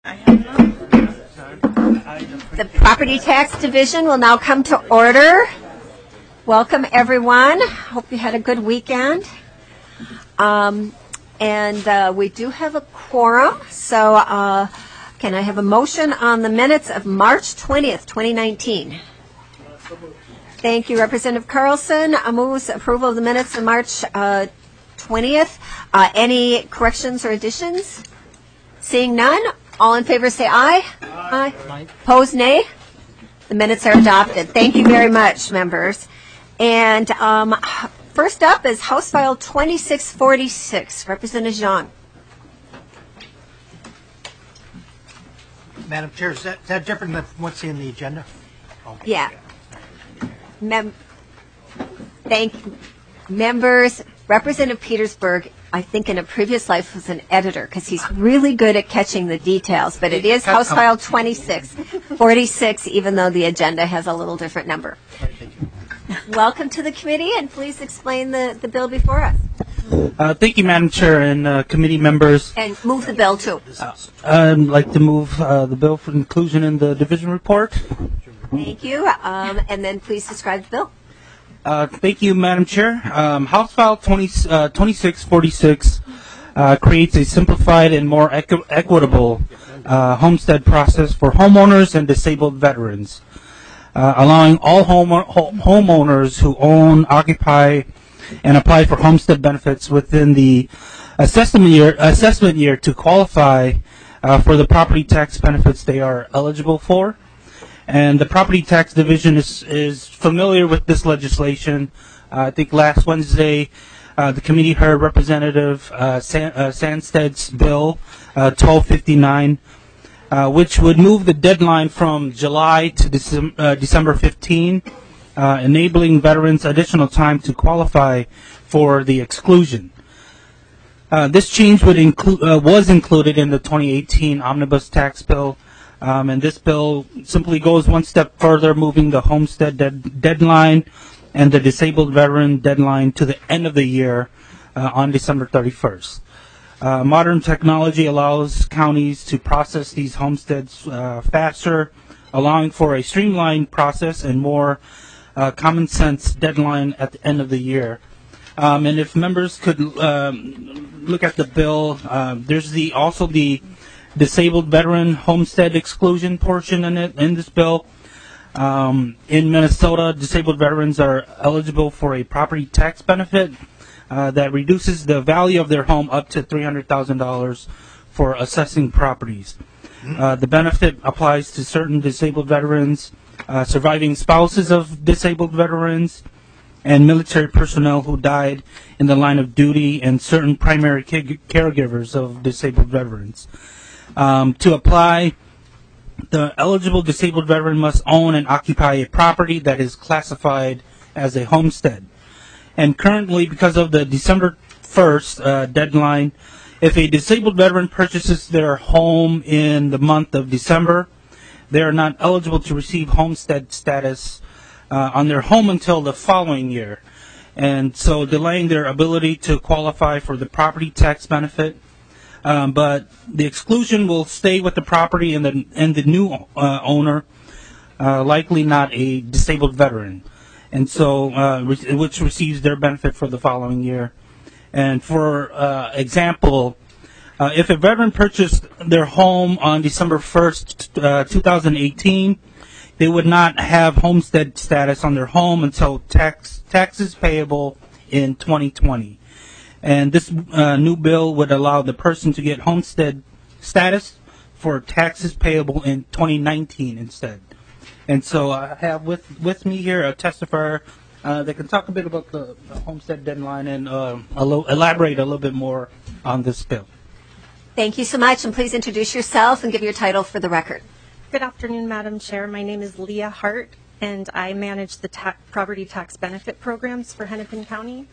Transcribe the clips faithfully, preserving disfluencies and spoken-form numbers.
The Property Tax Division will now come to order. Welcome, everyone. Hope you had a good weekend. Um, and uh, we do have a quorum, so uh, can I have a motion on the minutes of March twentieth, twenty nineteen? Thank you, Representative Carlson. I move approval of the minutes of March uh, twentieth. Uh, any corrections or additions? Seeing none, all in favor say aye. Aye. Aye. Opposed, nay. The minutes are adopted. Thank you very much, members. And um, first up is House File twenty-six forty-six. Representative Jean. Madam Chair, is that, is that different than what's in the agenda? Okay. Yeah. Mem- thank you. Members, Representative Petersburg, I think in a previous life was an editor because he's really good at catching the details, but it is House File twenty-six forty-six, even though the agenda has a little different number. Welcome to the committee, and please explain the, the bill before us. Uh, thank you, Madam Chair and uh, committee members. And move the bill, too. Uh, I'd like to move uh, the bill for inclusion in the division report. Thank you. Um, and then please describe the bill. Uh, thank you, Madam Chair. Um, House File twenty, uh, twenty-six forty-six uh, creates a simplified and more equi- equitable uh, homestead process for homeowners and disabled veterans, uh, allowing all home- ho- homeowners who own, occupy, and apply for homestead benefits within the assessment year, assessment year to qualify uh, for the property tax benefits they are eligible for. And the Property Tax Division is, is familiar with this legislation. Uh, I think last Wednesday, uh, the committee heard Representative uh, San, uh, Sandsted's bill, uh, twelve fifty-nine, uh, which would move the deadline from July to Decem- uh, December fifteenth, uh, enabling veterans additional time to qualify for the exclusion. Uh, this change would include uh, was included in the twenty eighteen Omnibus Tax Bill. Um, and this bill simply goes one step further, moving the homestead dead- deadline and the disabled veteran deadline to the end of the year uh, on December thirty-first. Uh, modern technology allows counties to process these homesteads uh, faster, allowing for a streamlined process and more uh, common sense deadline at the end of the year. Um, and if members could um, look at the bill, uh, there's the also the disabled veteran homestead exclusion portion in it in this bill. Um, in Minnesota, disabled veterans are eligible for a property tax benefit uh, that reduces the value of their home up to three hundred thousand dollars for assessing properties. Uh, the benefit applies to certain disabled veterans, uh, surviving spouses of disabled veterans, and military personnel who died in the line of duty, and certain primary ca- caregivers of disabled veterans. Um, to apply, the eligible disabled veteran must own and occupy a property that is classified as a homestead. And currently, because of the December first uh, deadline, if a disabled veteran purchases their home in the month of December, they are not eligible to receive homestead status uh, on their home until the following year. And so delaying their ability to qualify for the property tax benefit. Um, but the exclusion will stay with the property and the and the new uh, owner, uh, likely not a disabled veteran, and so uh, re- which receives their benefit for the following year. And for uh, example, uh, if a veteran purchased their home on December first, uh, two thousand eighteen, they would not have homestead status on their home until tax taxes payable in twenty twenty. And this uh, new bill would allow the person to get homestead status for taxes payable in twenty nineteen instead. And so I have with, with me here a testifier uh, that can talk a bit about the, the homestead deadline and uh, a lo- elaborate a little bit more on this bill. Thank you so much, and please introduce yourself and give your title for the record. Good afternoon, Madam Chair. My name is Leah Hart, and I manage the ta- property tax benefit programs for Hennepin County.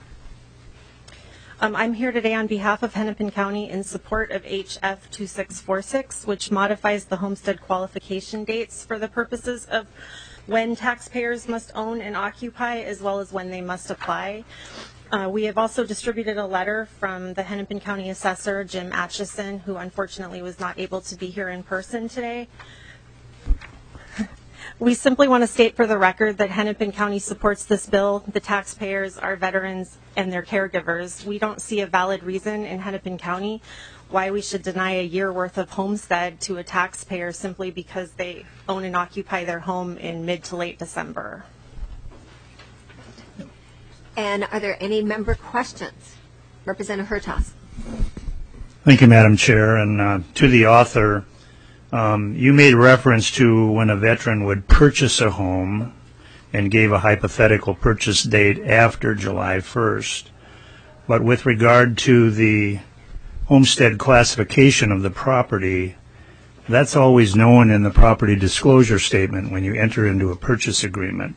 Um, I'm here today on behalf of Hennepin County in support of H F twenty-six forty-six, which modifies the homestead qualification dates for the purposes of when taxpayers must own and occupy, as well as when they must apply. Uh, we have also distributed a letter from the Hennepin County Assessor, Jim Atchison, who unfortunately was not able to be here in person today. We simply want to state for the record that Hennepin County supports this bill. The taxpayers, our veterans, and their caregivers. We don't see a valid reason in Hennepin County why we should deny a year worth of homestead to a taxpayer simply because they own and occupy their home in mid to late December. And are there any member questions? Representative Hertaus. Thank you, Madam Chair. And uh, to the author, um, you made reference to when a veteran would purchase a home and gave a hypothetical purchase date after July first. But with regard to the homestead classification of the property, that's always known in the property disclosure statement when you enter into a purchase agreement.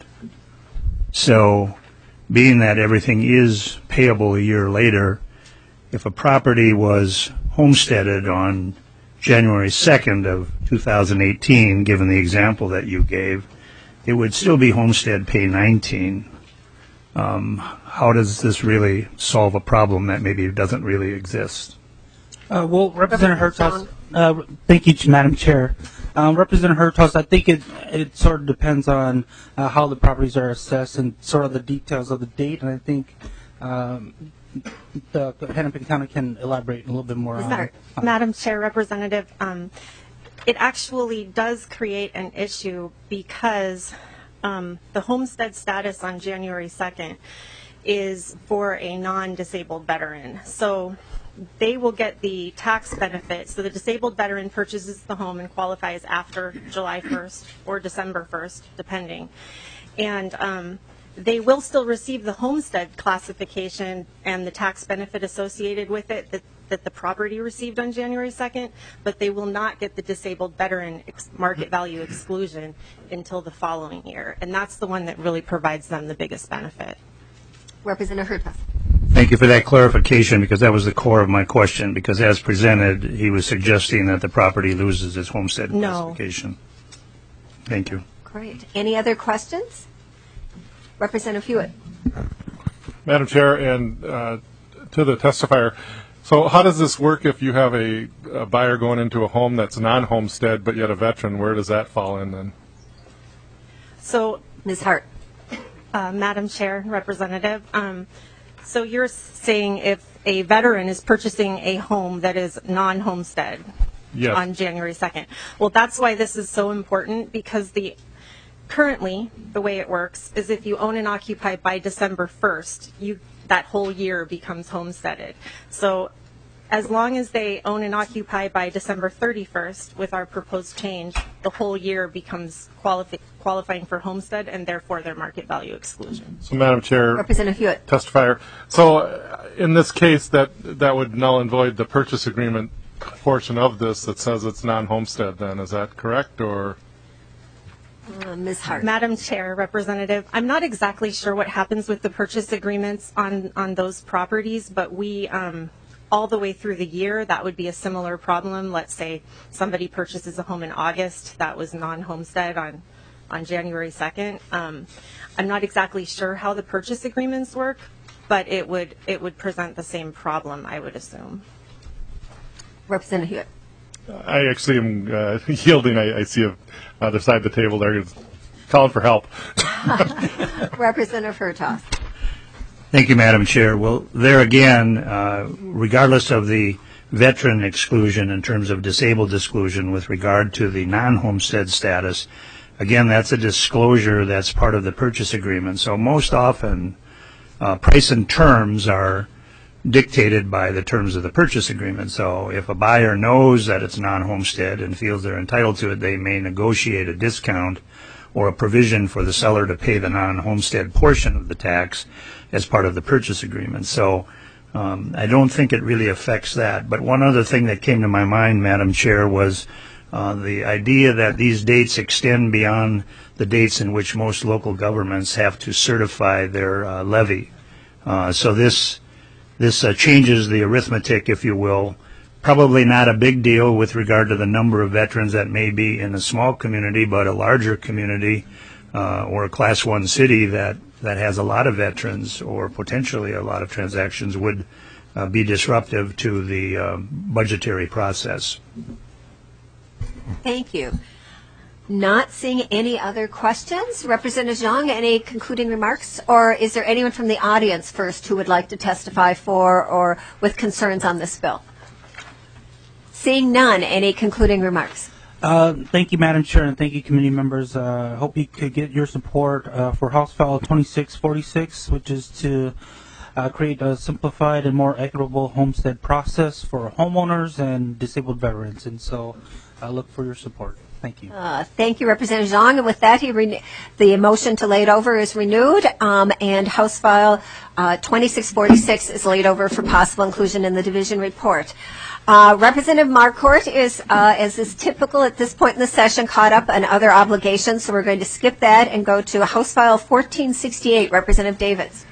So, being that everything is payable a year later, if a property was homesteaded on January second of two thousand eighteen, given the example that you gave, it would still be homestead pay nineteen. Um, how does this really solve a problem that maybe doesn't really exist? Uh, well, Representative Hertaus, uh, thank you, Madam Chair. Um, Representative Hertaus, I think it it sort of depends on uh, how the properties are assessed and sort of the details of the date, and I think um, the, the Hennepin County can elaborate a little bit more on it. Madam Chair, Representative, um, it actually does create an issue because um, the homestead status on January second is for a non-disabled veteran. So they will get the tax benefit. So the disabled veteran purchases the home and qualifies after July first or December first, depending. And um, they will still receive the homestead classification and the tax benefit associated with it that, that the property received on January second, but they will not get the disabled veteran ex- market value exclusion until the following year. And that's the one that really provides them the biggest benefit. Representative Hertaus. Thank you for that clarification, because that was the core of my question, because as presented, he was suggesting that the property loses its homestead No. classification. Thank you. Great. Any other questions? Representative Hewitt. Madam Chair, and uh, to the testifier, so how does this work if you have a, a buyer going into a home that's non-homestead but yet a veteran? Where does that fall in then? So, Miz Hart. uh, Madam Chair, Representative, um, so you're saying if a veteran is purchasing a home that is non-homestead Yes. on January second. Well, that's why this is so important, because the currently the way it works is if you own and occupy by December first, you that whole year becomes homesteaded. So as long as they own and occupy by December thirty-first, with our proposed change, the whole year becomes qualifi- qualifying for homestead and therefore their market value exclusion. So, Madam Chair, Representative Hewitt. testifier, so uh, in this case, that that would null and void the purchase agreement portion of this that says it's non-homestead then, is that correct, or? Uh, Miz Hart. Madam Chair, Representative, I'm not exactly sure what happens with the purchase agreements on, on those properties, but we, um, all the way through the year, that would be a similar problem. Let's say somebody purchases a home in August that was non-homestead on, on January second. Um, I'm not exactly sure how the purchase agreements work, but it would it would present the same problem, I would assume. Representative Hewitt. I actually am uh, yielding. I, I see a other side of the table there calling for help. Representative Hertaus. Thank you, Madam Chair. Well, there again, uh, regardless of the veteran exclusion in terms of disabled exclusion with regard to the non-homestead status, again, that's a disclosure that's part of the purchase agreement. So most often, uh, price and terms are dictated by the terms of the purchase agreement. So if a buyer knows that it's non-homestead and feels they're entitled to it, they may negotiate a discount or a provision for the seller to pay the non-homestead portion of the tax as part of the purchase agreement. So um, I don't think it really affects that. But one other thing that came to my mind, Madam Chair, was uh, the idea that these dates extend beyond the dates in which most local governments have to certify their uh, levy. Uh, so this This uh, changes the arithmetic, if you will. Probably not a big deal with regard to the number of veterans that may be in a small community, but a larger community uh, or a class one city that that has a lot of veterans or potentially a lot of transactions would uh, be disruptive to the uh, budgetary process. Thank you. Not seeing any other questions. Representative Zhang, any concluding remarks? Or is there anyone from the audience first who would like to testify for or with concerns on this bill? Seeing none, any concluding remarks? Uh, thank you, Madam Chair, and thank you, committee members. I uh, hope you could get your support uh, for House File twenty-six forty-six, which is to uh, create a simplified and more equitable homestead process for homeowners and disabled veterans. And so I look for your support. Thank you. Uh, thank you, Representative Zhang. And with that, he re- the motion to lay it over is renewed, um, and House File uh, twenty-six forty-six is laid over for possible inclusion in the division report. Uh, Representative Marquardt is, uh, as is typical at this point in the session, caught up on other obligations, so we're going to skip that and go to House File fourteen sixty-eight. Representative Davids.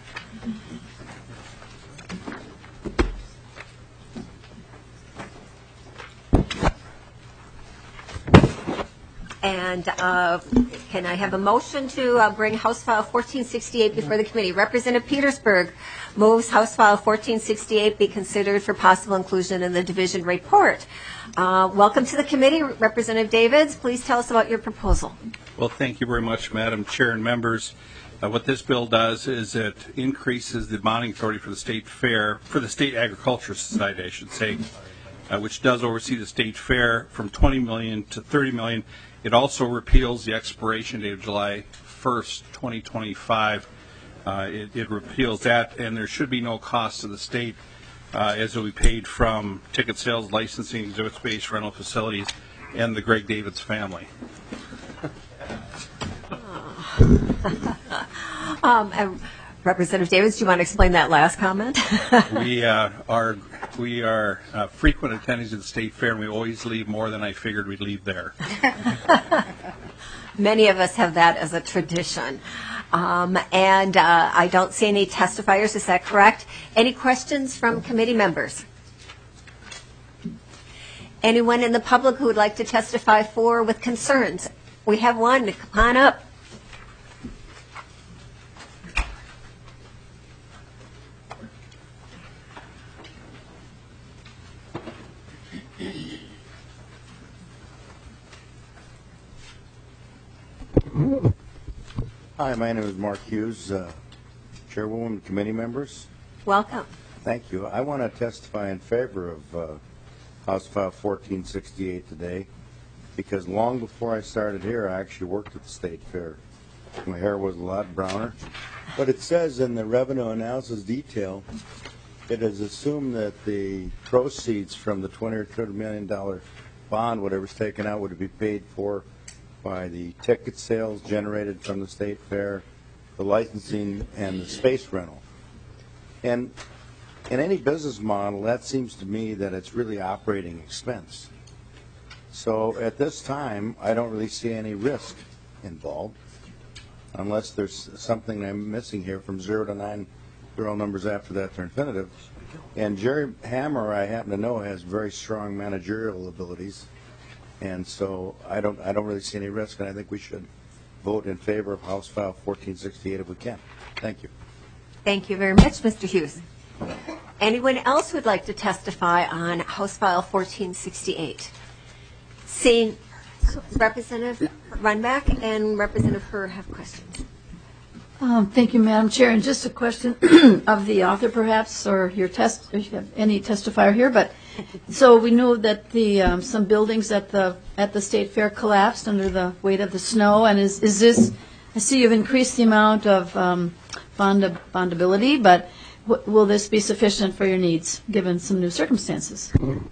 And uh, can I have a motion to uh, bring House File fourteen sixty-eight before the committee? Representative Petersburg moves House File fourteen sixty-eight be considered for possible inclusion in the division report. Uh, welcome to the committee. Representative Davids, please tell us about your proposal. Well, thank you very much, Madam Chair and members. Uh, what this bill does is it increases the bonding authority for the state fair, for the State Agriculture Society, I should say, uh, which does oversee the state fair, from twenty million dollars to thirty million dollars. It also repeals the expiration date of July first, twenty twenty-five. Uh, it, it repeals that, and there should be no cost to the state, uh, as it will be paid from ticket sales, licensing, exhibit space, rental facilities, and the Greg Davids family. um, and Representative Davids, do you want to explain that last comment? we uh, are we are uh, frequent attendees of the state fair, and we always leave more than I figured we'd leave there. Many of us have that as a tradition. Um, and uh, I don't see any testifiers. Is that correct? Any questions from committee members? Anyone in the public who would like to testify for or with concerns? We have one. Come on up. Hi, my name is Mark Hughes, uh, Chairwoman, committee members. Welcome. Thank you. I want to testify in favor of uh, House File fourteen sixty-eight today because long before I started here, I actually worked at the State Fair. My hair was a lot browner. But it says in the revenue analysis detail, it is assumed that the proceeds from the twenty or thirty million dollar bond, whatever's taken out, would be paid for by the ticket sales generated from the state fair, the licensing, and the space rental. And in any business model, that seems to me that it's really operating expense. So at this time, I don't really see any risk involved, unless there's something I'm missing here from zero to nine. They're all numbers after that, they're infinitive. And Jerry Hammer, I happen to know, has very strong managerial abilities. And so I don't, I don't really see any risk, and I think we should vote in favor of House File fourteen sixty-eight if we can. Thank you. Thank you very much, Mister Hughes. Anyone else who would like to testify on House File fourteen sixty-eight? Seeing Representative Runback and Representative Herr have questions. Um, thank you, Madam Chair. And just a question of the author, perhaps, or your test, if you have any testifier here. But so we know that the um, some buildings at the at the state fair collapsed under the weight of the snow. And is is this? I see you've increased the amount of um, bond bondability, but w- will this be sufficient for your needs given some new circumstances?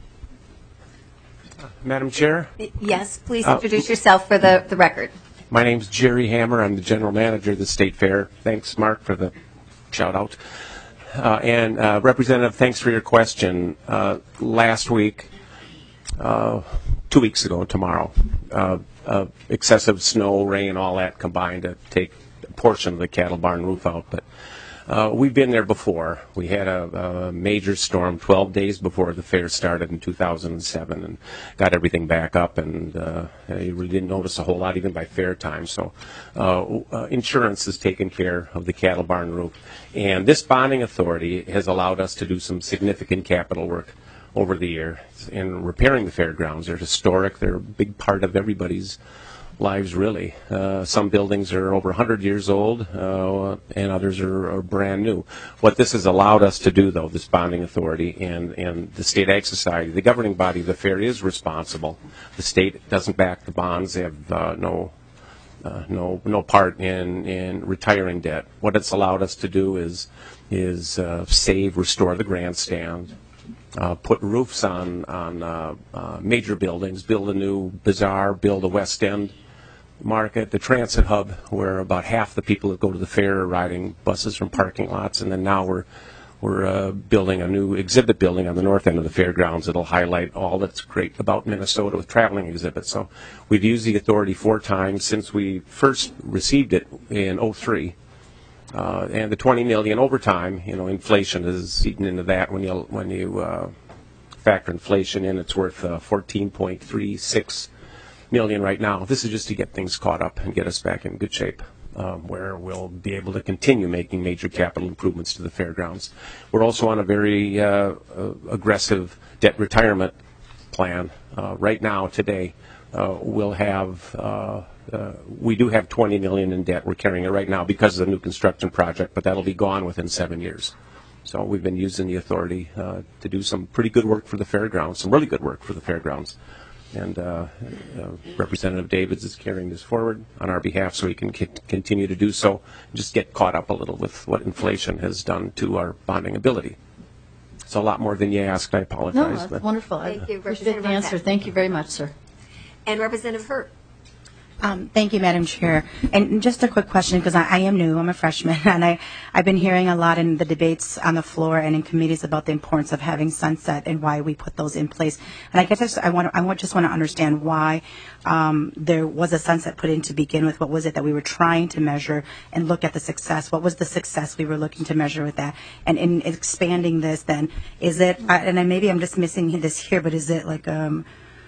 Madam Chair? Yes, please introduce uh, yourself for the, the record. My name's Jerry Hammer. I'm the general manager of the State Fair. Thanks, Mark, for the shout out. Uh, and uh, Representative, thanks for your question. Uh, last week, uh, two weeks ago tomorrow, uh, uh, excessive snow, rain, all that combined to take a portion of the cattle barn roof out. But Uh, we've been there before. We had a, a major storm twelve days before the fair started in two thousand seven and got everything back up, and uh, you really didn't notice a whole lot even by fair time. So uh, uh, insurance has taken care of the cattle barn roof. And this bonding authority has allowed us to do some significant capital work over the years in repairing the fairgrounds. They're historic. They're a big part of everybody's lives, really. Uh, some buildings are over one hundred years old, uh, and others are, are brand new. What this has allowed us to do, though, this bonding authority and, and the State Ag Society, the governing body of the fair, is responsible. The state doesn't back the bonds. They have uh, no uh, no no part in, in retiring debt. What it's allowed us to do is is uh, save, restore the grandstand, Uh, put roofs on on uh, uh, major buildings, build a new bazaar, build a West End market, the transit hub, where about half the people that go to the fair are riding buses from parking lots, and then now we're we're uh, building a new exhibit building on the north end of the fairgrounds that'll highlight all that's great about Minnesota with traveling exhibits. So we've used the authority four times since we first received it in oh three. Uh, and the twenty million over time, you know, inflation is eaten into that. When you when you uh, factor inflation in, it's worth uh, fourteen point three six million right now. This is just to get things caught up and get us back in good shape, um, where we'll be able to continue making major capital improvements to the fairgrounds. We're also on a very uh, uh, aggressive debt retirement plan. Uh, right now, today, uh, we'll have. Uh, Uh, we do have twenty million dollars in debt. We're carrying it right now because of the new construction project, but that'll be gone within seven years. So we've been using the authority uh, to do some pretty good work for the fairgrounds, some really good work for the fairgrounds. And uh, uh, Representative Davids is carrying this forward on our behalf so he can c- continue to do so, and just get caught up a little with what inflation has done to our bonding ability. It's a lot more than you asked. I apologize. No, that's but. wonderful. Thank I you, appreciate the Representative answer. Ronstadt. Thank you very much, sir. And Representative Hurt. Um, thank you, Madam Chair. And just a quick question, because I, I am new. I'm a freshman, and I, I've been hearing a lot in the debates on the floor and in committees about the importance of having sunset and why we put those in place. And I guess I want I want, just want to understand why um, there was a sunset put in to begin with. What was it that we were trying to measure and look at the success? What was the success we were looking to measure with that? And in expanding this, then, is it, uh, and then maybe I'm just missing this here, but is it like, um,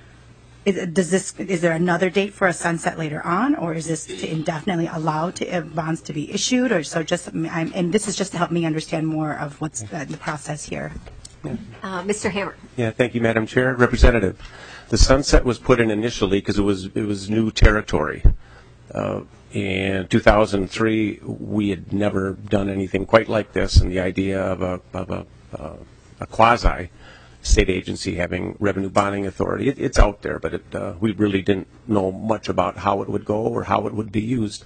Is, does this, is there another date for a sunset later on, or is this to indefinitely allow to, uh, bonds to be issued, or so just, I'm, and this is just to help me understand more of what's uh, the process here. Uh, Mister Hammer. Yeah, thank you, Madam Chair. Representative, the sunset was put in initially because it was it was new territory. Uh, in two thousand three, we had never done anything quite like this, and the idea of a of a, uh, a quasi state agency having revenue bonding authority, it, it's out there, but it, uh, we really didn't know much about how it would go or how it would be used.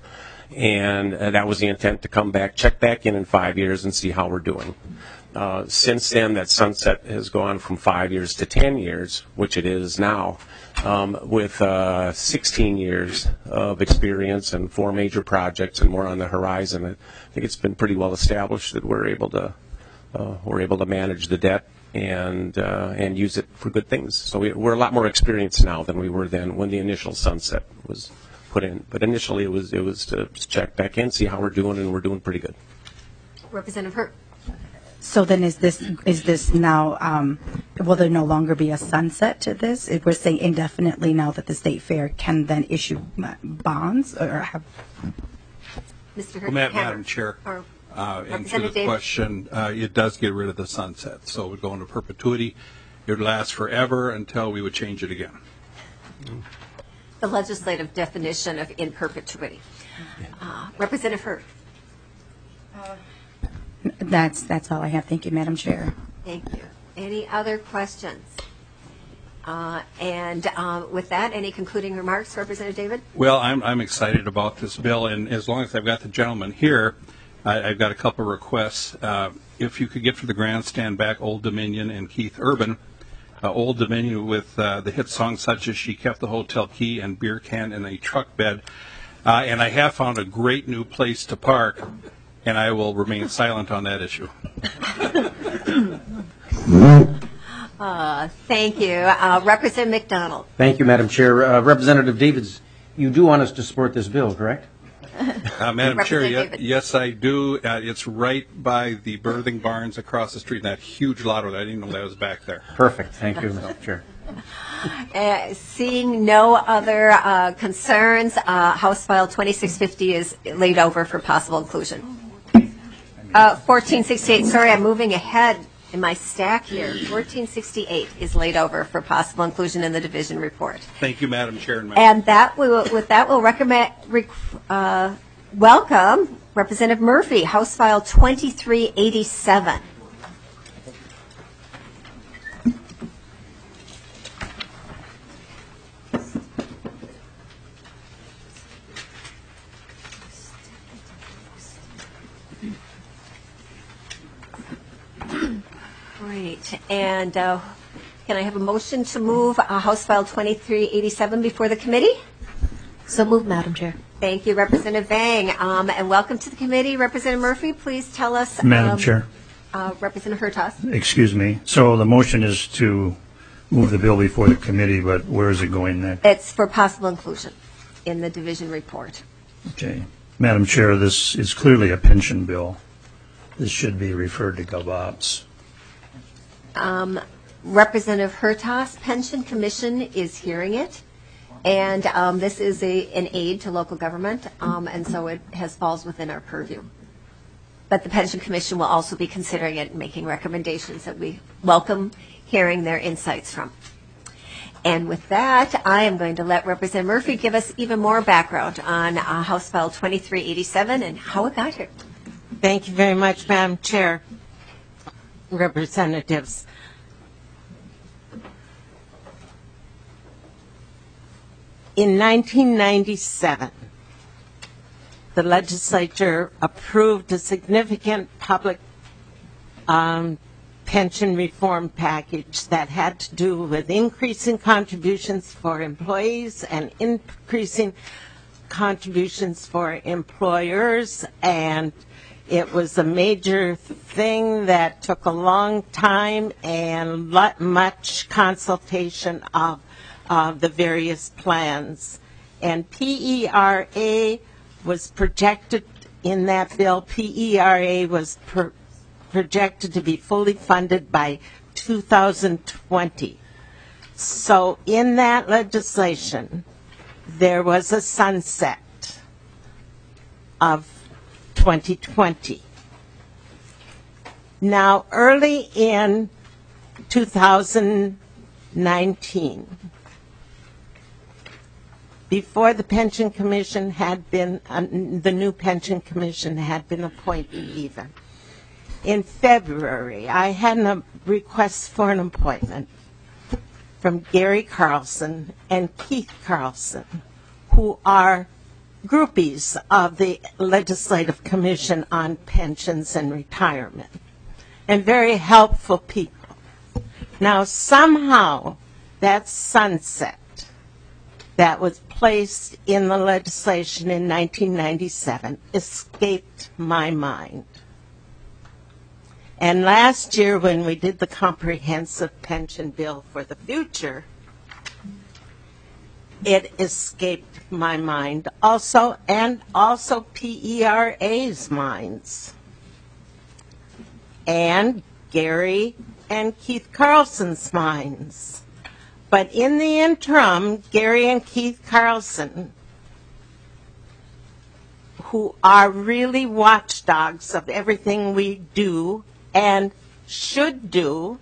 And uh, that was the intent, to come back, check back in in five years and see how we're doing. Uh, since then, that sunset has gone from five years to ten years, which it is now, um, with uh, sixteen years of experience and four major projects and more on the horizon. I think it's been pretty well established that we're able to uh, we're able to manage the debt and uh, and use it for good things. So we, we're a lot more experienced now than we were then when the initial sunset was put in. But initially, it was it was to check back in, see how we're doing, and we're doing pretty good. Representative Hurt. So then is this, is this now, um, will there no longer be a sunset to this? If we're saying indefinitely now that the state fair can then issue bonds or have? Mister Hurt. Well, Ma- Hammer. Madam Chair, Or uh, and to Representative the Davis. question, uh, it does get rid of the sunset. So it would go into perpetuity. It would last forever until we would change it again. The legislative definition of in perpetuity. Uh, Representative Hurt. That's, that's all I have. Thank you, Madam Chair. Thank you. Any other questions? Uh, and uh, with that, any concluding remarks, Representative David? Well, I'm I'm excited about this bill, and as long as I've got the gentleman here, I, I've got a couple of requests. Uh, if you could get for the grandstand back Old Dominion and Keith Urban, uh, Old Dominion with uh, the hit songs such as "She Kept the Hotel Key" and "Beer Can in a Truck Bed," uh, and I have found a great new place to park, and I will remain silent on that issue. Uh, thank you. Uh, Representative McDonald. Thank you, Madam Chair. Uh, Representative Davids, you do want us to support this bill, correct? Uh, Madam Chair, Representative ye- David. yes, I do. Uh, it's right by the birthing barns across the street, that huge lot of it. I didn't know that was back there. Perfect. Thank you, Mister Chair. Uh, Seeing no other uh, concerns, uh, House File twenty-six fifty is laid over for possible inclusion. Uh, fourteen sixty-eight, sorry, I'm moving ahead in my stack here. fourteen sixty-eight is laid over for possible inclusion in the division report. Thank you, Madam Chair and members. And that will, with that, we'll recommend, rec- uh, welcome Representative Murphy, House File twenty-three eighty-seven. Great. And uh, can I have a motion to move uh, House File twenty-three eighty-seven before the committee? So moved, Madam Chair. Thank you, Representative Vang. Um, and welcome to the committee. Representative Murphy, please tell us. Madam um, Chair, Uh, Representative Hertaus. excuse me. So the motion is to move the bill before the committee, but where is it going next? It's for possible inclusion in the division report. Okay. Madam Chair, this is clearly a pension bill. This should be referred to GovOps. Um, Representative Hertaus, Pension Commission is hearing it. And um, this is a, an aid to local government, um, and so it has falls within our purview. But the Pension Commission will also be considering it and making recommendations that we welcome hearing their insights from. And with that, I am going to let Representative Murphy give us even more background on uh, House File twenty-three eighty-seven and how it got here. Thank you very much, Madam Chair, representatives. In nineteen ninety-seven, the legislature approved a significant public um, pension reform package that had to do with increasing contributions for employees and increasing contributions for employers, and it was a major thing that took a long time and lot, much consultation of uh, the various plans. And P E R A was projected in that bill. P E R A was per, projected to be fully funded by two thousand twenty. So in that legislation, there was a sunset of twenty twenty. Now, early in two thousand nineteen, before the Pension Commission had been, uh, the new Pension Commission had been appointed even, in February, I had a request for an appointment from Gary Carlson and Keith Carlson, who are groupies of the Legislative Commission on Pensions and Retirement, and very helpful people. Now, somehow, that sunset that was placed in the legislation in nineteen ninety-seven escaped my mind. And last year, when we did the comprehensive pension bill for the future, it escaped my mind also, and also P E R A's minds. And Gary and Keith Carlson's minds. But in the interim, Gary and Keith Carlson, who are really watchdogs of everything we do and should do,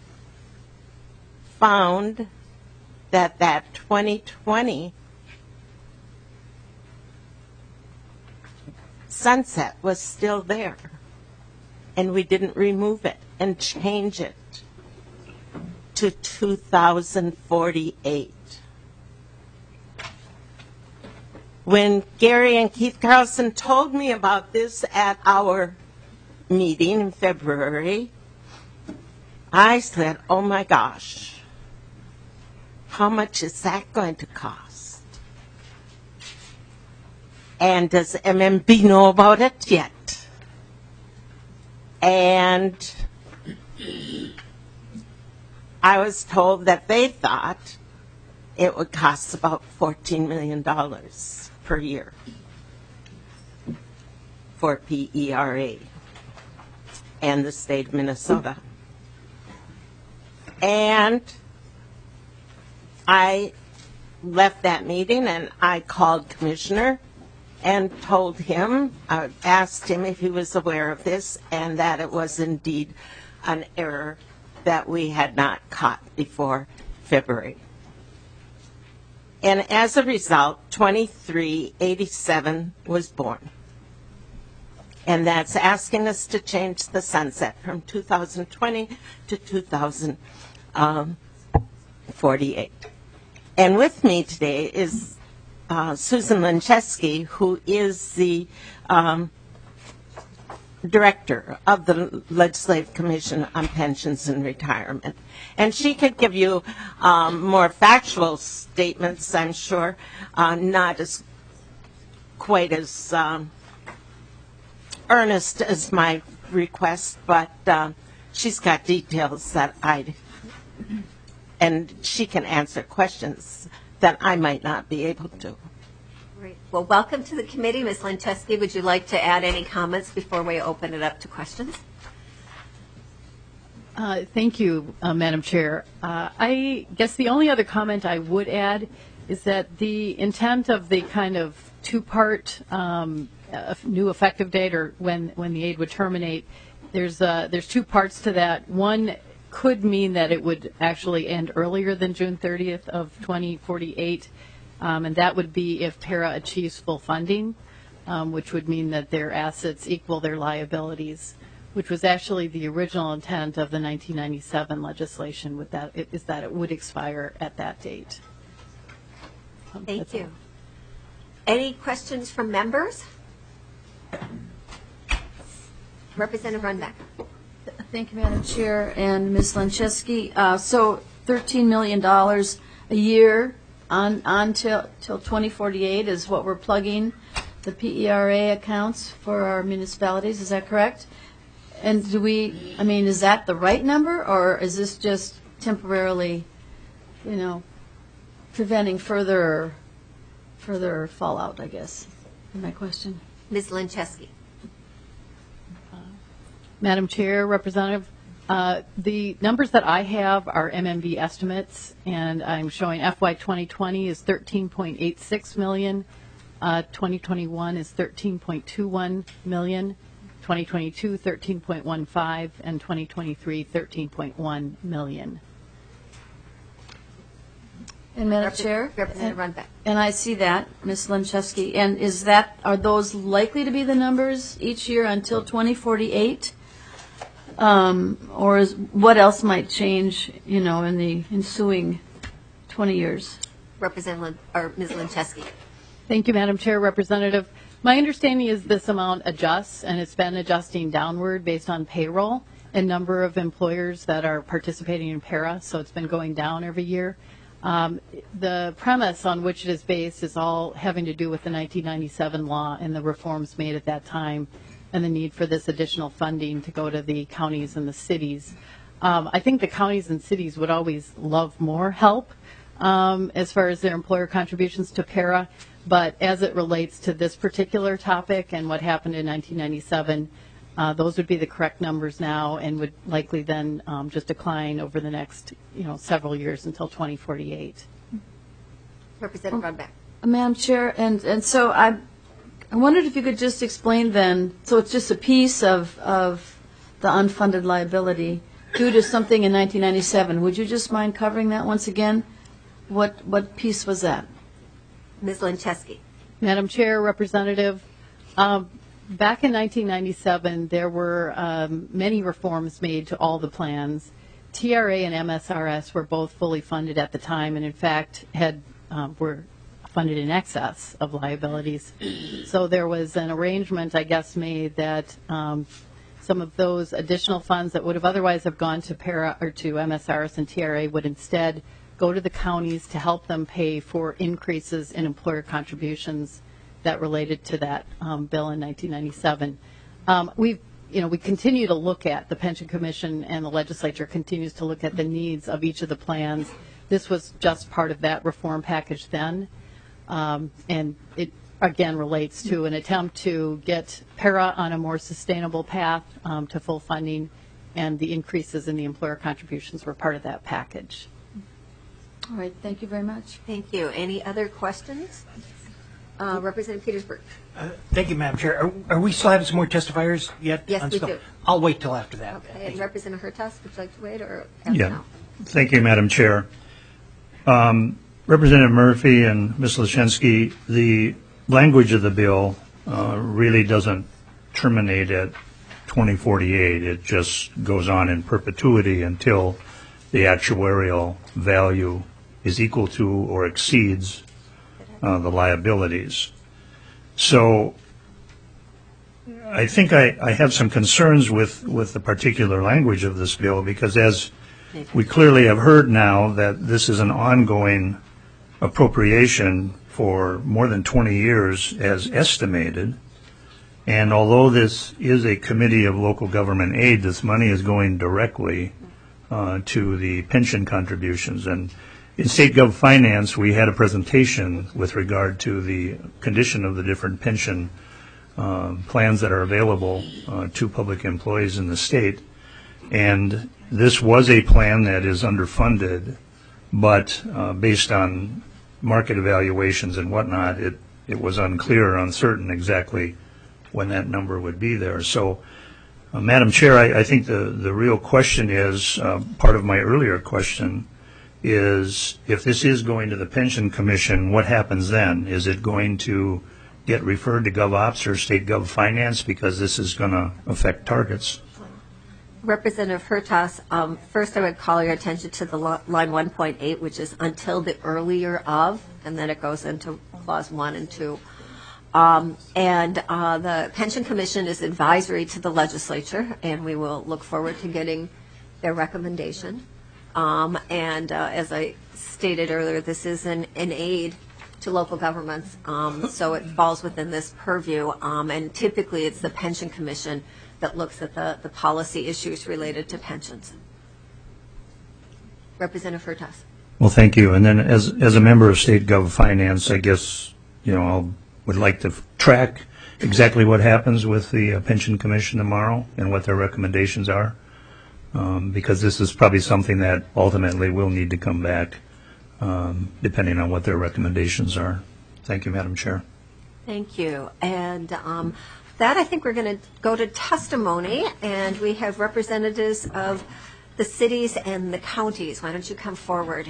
found that that twenty twenty sunset was still there, and we didn't remove it and change it to two thousand forty-eight. When Gary and Keith Carlson told me about this at our meeting in February, I said, oh my gosh, how much is that going to cost? And does M M B know about it yet? And I was told that they thought it would cost about fourteen million dollars per year. for P E R A and the state of Minnesota. And I left that meeting and I called Commissioner and told him, I asked him if he was aware of this and that it was indeed an error that we had not caught before February. And as a result, twenty-three eighty-seven was born. And that's asking us to change the sunset from two thousand twenty to two thousand forty-eight. And with me today is uh, Susan Lincheski, who is the um, director of the Legislative Commission on Pensions and Retirement. And she could give you um, more factual statements, I'm sure, uh, not as quite as um, earnest as my request, but uh, she's got details that I, and she can answer questions that I might not be able to. Great. Well, welcome to the committee. Miz Lincheski, would you like to add any comments before we open it up to questions? Uh, thank you, uh, Madam Chair. Uh, I guess the only other comment I would add is that the intent of the kind of two-part um, uh, new effective date, or when, when the aid would terminate, there's uh, there's two parts to that. One could mean that it would actually end earlier than June thirtieth of twenty forty-eight, um, and that would be if PARA achieves full funding, um, which would mean that their assets equal their liabilities, which was actually the original intent of the nineteen ninety-seven legislation, with that, is that it would expire at that date. Um, Thank you. All. Any questions from members? Representative Runbeck. Thank you, Madam Chair, and Miz Lincheski. Uh, so thirteen million dollars a year on, on till, till twenty forty-eight is what we're plugging the P E R A accounts for our municipalities. Is that correct? And do we, I mean, is that the right number, or is this just temporarily, you know, preventing further further fallout, I guess, is my question. Miz Lincheski. Uh, Madam Chair, Representative, uh, the numbers that I have are M M B estimates, and I'm showing F Y twenty twenty is thirteen point eight six million, uh, twenty twenty-one is thirteen point two one million, twenty twenty-two, thirteen point one five, and twenty twenty-three, thirteen point one million. And Madam Chair, Representative Runbeck. And I see that, Miz Lincheski. And is that, are those likely to be the numbers each year until twenty forty-eight? Um, or is, what else might change, you know, in the ensuing twenty years? Representative, or Miz Lincheski. Thank you, Madam Chair, Representative. My understanding is this amount adjusts, and it's been adjusting downward based on payroll and number of employers that are participating in PARA, so it's been going down every year. Um, the premise on which it is based is all having to do with the nineteen ninety-seven law and the reforms made at that time and the need for this additional funding to go to the counties and the cities. Um, I think the counties and cities would always love more help um, as far as their employer contributions to PARA, but as it relates to this particular topic and what happened in nineteen ninety-seven, Uh, those would be the correct numbers now, and would likely then um, just decline over the next, you know, several years until twenty forty-eight. Representative Runbeck. Uh, Madam Chair, and, and so I, I wondered if you could just explain then, so it's just a piece of, of the unfunded liability due to something in nineteen ninety-seven. Would you just mind covering that once again? What, what piece was that? Miz Lincheski. Madam Chair, Representative, um, back in nineteen ninety-seven, there were um, many reforms made to all the plans. T R A and M S R S were both fully funded at the time, and in fact had um, were funded in excess of liabilities. So there was an arrangement, I guess, made that um, some of those additional funds that would have otherwise have gone to PARA or to M S R S and T R A would instead go to the counties to help them pay for increases in employer contributions that related to that um, bill in nineteen ninety-seven. Um, we, you know, we continue to look at, the Pension Commission and the legislature continues to look at the needs of each of the plans. This was just part of that reform package then, um, and it again, relates to an attempt to get para on a more sustainable path um, to full funding, and the increases in the employer contributions were part of that package. All right, thank you very much. Thank you. Any other questions? Uh, Representative Petersburg. Uh, Thank you, Madam Chair. Are, are we still having some more testifiers yet? Yes, on we stuff? do. I'll wait till after that. Okay, and Representative Hertaus, would you like to wait or have Yeah. now? Thank you, Madam Chair. Um, Representative Murphy and Miz Lashinsky, the language of the bill uh, really doesn't terminate at twenty forty-eight. It just goes on in perpetuity until the actuarial value is equal to or exceeds uh, the liabilities. So I think I, I have some concerns with, with the particular language of this bill, because as we clearly have heard now that this is an ongoing appropriation for more than twenty years as estimated, and although this is a committee of local government aid, this money is going directly uh, to the pension contributions. And in State Gov Finance, we had a presentation with regard to the condition of the different pension uh, plans that are available uh, to public employees in the state. And this was a plan that is underfunded, but uh, based on market evaluations and whatnot, it, it was unclear or uncertain exactly when that number would be there. So, uh, Madam Chair, I, I think the, the real question is, uh, part of my earlier question, is if this is going to the Pension Commission, what happens then? Is it going to get referred to GovOps or State Gov Finance, because this is going to affect targets? Representative Hertaus, um, first I would call your attention to the lo- line one point eight, which is until the earlier of, and then it goes into clause one and two. Um, and uh, the Pension Commission is advisory to the legislature, and we will look forward to getting their recommendation. Um, and uh, as I stated earlier, this is an, an aid to local governments, um, so it falls within this purview. Um, and typically it's the Pension Commission that looks at the, the policy issues related to pensions. Representative Hertaus. Well, thank you. And then as, as a member of State Gov Finance, I guess, you know, I would like to f- track exactly what happens with the uh, Pension Commission tomorrow and what their recommendations are. Um, because this is probably something that ultimately will need to come back, um, depending on what their recommendations are. Thank you, Madam Chair. Thank you. And um, that, I think we're going to go to testimony, and we have representatives of the cities and the counties. Why don't you come forward?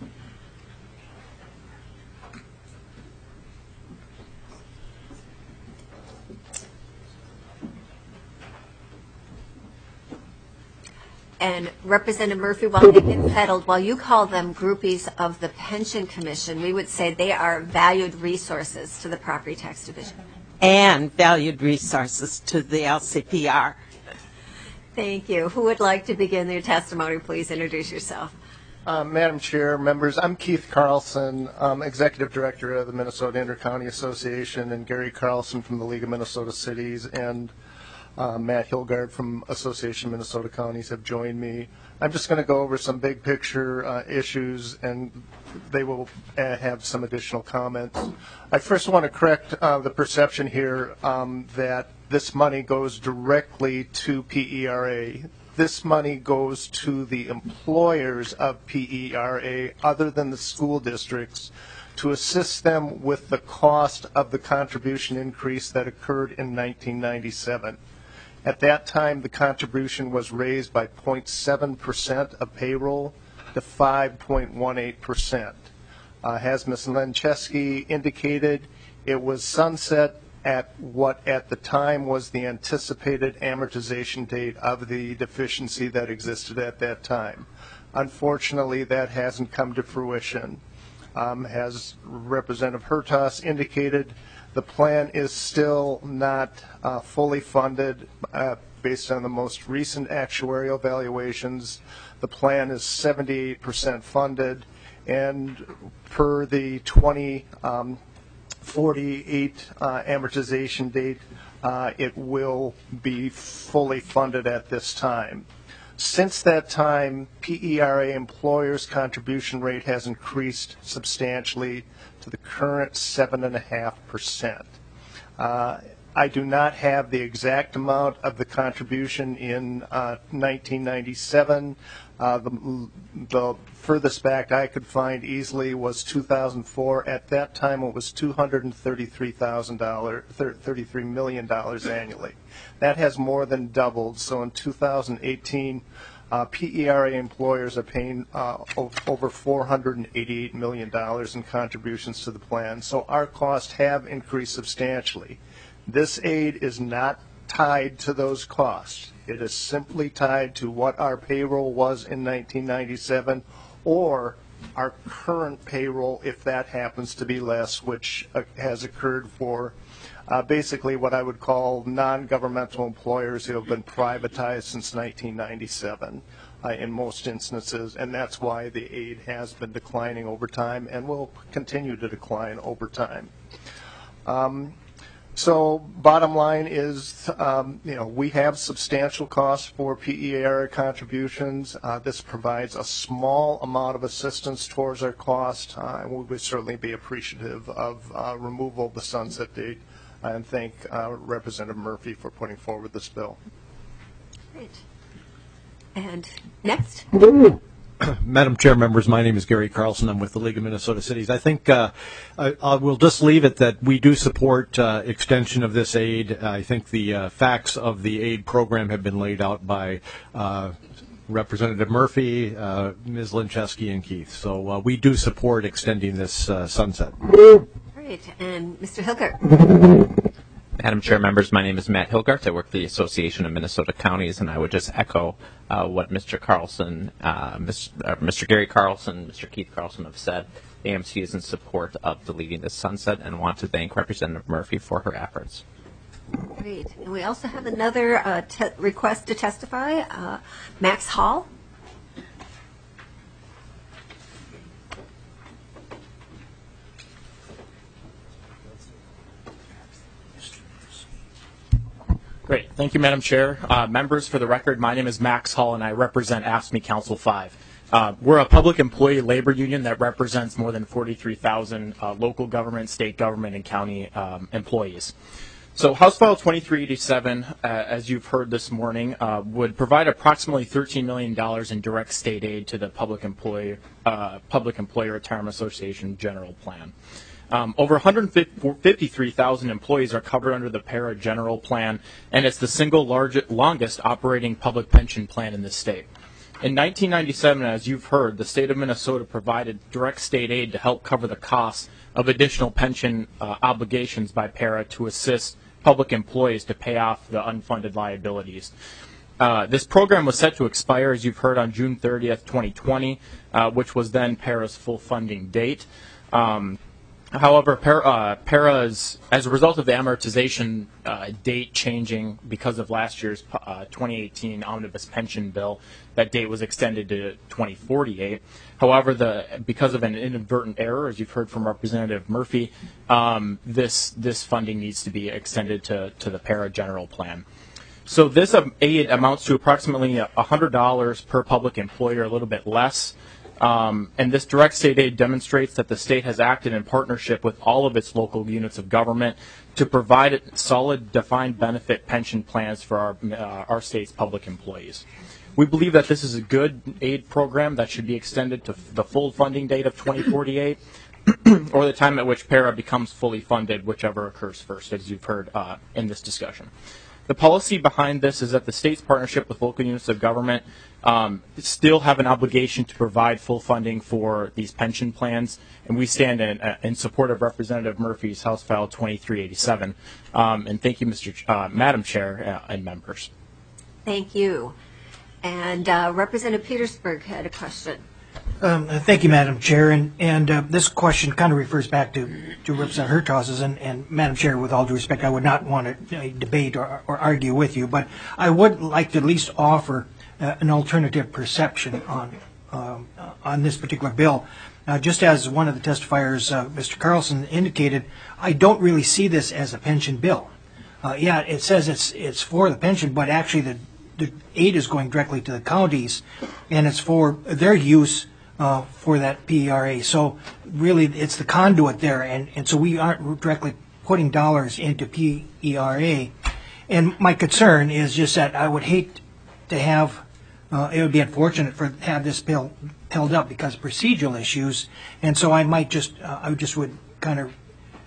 And Representative Murphy, while they've been settled, while you call them groupies of the Pension Commission, we would say they are valued resources to the Property Tax Division. And valued resources to the L C P R. Thank you. Who would like to begin their testimony? Please introduce yourself. Uh, Madam Chair, members, I'm Keith Carlson, um, Executive Director of the Minnesota Intercounty Association, and Gary Carlson from the League of Minnesota Cities, and Uh, Matt Hilgard from Association of Minnesota Counties have joined me. I'm just going to go over some big picture uh, issues, and they will uh, have some additional comments. I first want to correct uh, the perception here um, that this money goes directly to P E R A. This money goes to the employers of P E R A other than the school districts to assist them with the cost of the contribution increase that occurred in nineteen ninety-seven. At that time, the contribution was raised by zero point seven percent of payroll to five point one eight percent. Uh, as Miz Lencheski indicated, it was sunset at what at the time was the anticipated amortization date of the deficiency that existed at that time. Unfortunately, that hasn't come to fruition. Um, as Representative Hertaus indicated, the plan is still not uh, fully funded uh, based on the most recent actuarial valuations. The plan is seventy-eight percent funded, and per the twenty forty-eight uh, amortization date, uh, it will be fully funded at this time. Since that time, P E R A employers' contribution rate has increased substantially to the current seven point five percent. Uh, I do not have the exact amount of the contribution in uh, nineteen ninety-seven. Uh, the, the furthest back I could find easily was two thousand four. At that time, it was two hundred thirty-three thousand dollars, thirty-three million dollars annually. That has more than doubled. So in two thousand eighteen, uh, P E R A employers are paying uh, over four hundred eighty-eight million dollars in contributions to the plan. So our costs have increased substantially. This aid is not tied to those costs. It is simply tied to what our payroll was in nineteen ninety-seven or our current payroll if that happens to be less, which uh, has occurred for uh, basically what I would call non-governmental employers who have been privatized since nineteen ninety-seven uh, in most instances, and that's why the aid has been declining over time and will continue to decline over time. Um, So bottom line is, um, you know, we have substantial costs for P E R A contributions. Uh, this provides a small amount of assistance towards our cost, uh, and we would certainly be appreciative of uh, removal of the sunset date, and thank uh, Representative Murphy for putting forward this bill. Great. And next. Madam Chair, members, my name is Gary Carlson. I'm with the League of Minnesota Cities. I think uh, I, I will just leave it that we do support uh, extension of this aid. I think the uh, facts of the aid program have been laid out by uh, Representative Murphy, uh, Miz Lincheski, and Keith. So uh, we do support extending this uh, sunset. Great. And Mister Hilgert. Madam Chair, members, my name is Matt Hilgart. I work for the Association of Minnesota Counties, and I would just echo uh, what Mister Carlson, uh, Mister Uh, Mister Gary Carlson, Mister Keith Carlson have said. The A M C is in support of deleting this sunset and want to thank Representative Murphy for her efforts. Great. And we also have another uh, te- request to testify, uh, Max Hall. Great. Thank you, Madam Chair. Uh, members, for the record, my name is Max Hall, and I represent AFSCME Council five. Uh, we're a public employee labor union that represents more than forty-three thousand uh, local government, state government, and county um, employees. So House File twenty-three eighty-seven, uh, as you've heard this morning, uh, would provide approximately thirteen million dollars in direct state aid to the Public Employee, uh, Public Employee Retirement Association General Plan. Um, over one hundred fifty-three thousand employees are covered under the PARA General Plan, and it's the single largest, longest operating public pension plan in the state. In nineteen ninety-seven, as you've heard, the state of Minnesota provided direct state aid to help cover the costs of additional pension uh, obligations by PARA to assist public employees to pay off the unfunded liabilities. Uh, this program was set to expire, as you've heard, on June thirtieth, twenty twenty, uh, which was then PARA's full funding date. Um, However, uh, PARA's, as a result of the amortization uh, date changing because of last year's uh, twenty eighteen omnibus pension bill, that date was extended to twenty forty-eight. However, the because of an inadvertent error, as you've heard from Representative Murphy, um, this this funding needs to be extended to, to the PARA General Plan. So this um, aid amounts to approximately one hundred dollars per public employer, a little bit less. Um, and this direct state aid demonstrates that the state has acted in partnership with all of its local units of government to provide solid, defined benefit pension plans for our, uh, our state's public employees. We believe that this is a good aid program that should be extended to the full funding date of twenty forty-eight or the time at which PARA becomes fully funded, whichever occurs first, as you've heard uh, in this discussion. The policy behind this is that the state's partnership with local units of government um, still have an obligation to provide full funding for these pension plans, and we stand in, uh, in support of Representative Murphy's House File twenty-three eighty-seven. Um, and thank you, Mister Ch- uh, Madam Chair uh, and members. Thank you. And uh, Representative Petersburg had a question. Um, thank you, Madam Chair. And, and uh, this question kind of refers back to, to Representative Herthaus's. And, and Madam Chair, with all due respect, I would not want to uh, debate or, or argue with you, but I would like to at least offer uh, an alternative perception on um, on this particular bill. Uh, just as one of the testifiers, uh, Mister Carlson, indicated, I don't really see this as a pension bill. Uh, yeah, it says it's it's for the pension, but actually the the aid is going directly to the counties, and it's for their use uh, for that P E R A. So really, it's the conduit there, and, and so we aren't directly putting dollars into P E R A. And my concern is just that I would hate to have, uh, it would be unfortunate for have this bill held up because of procedural issues, and so I might just, uh, I just would kind of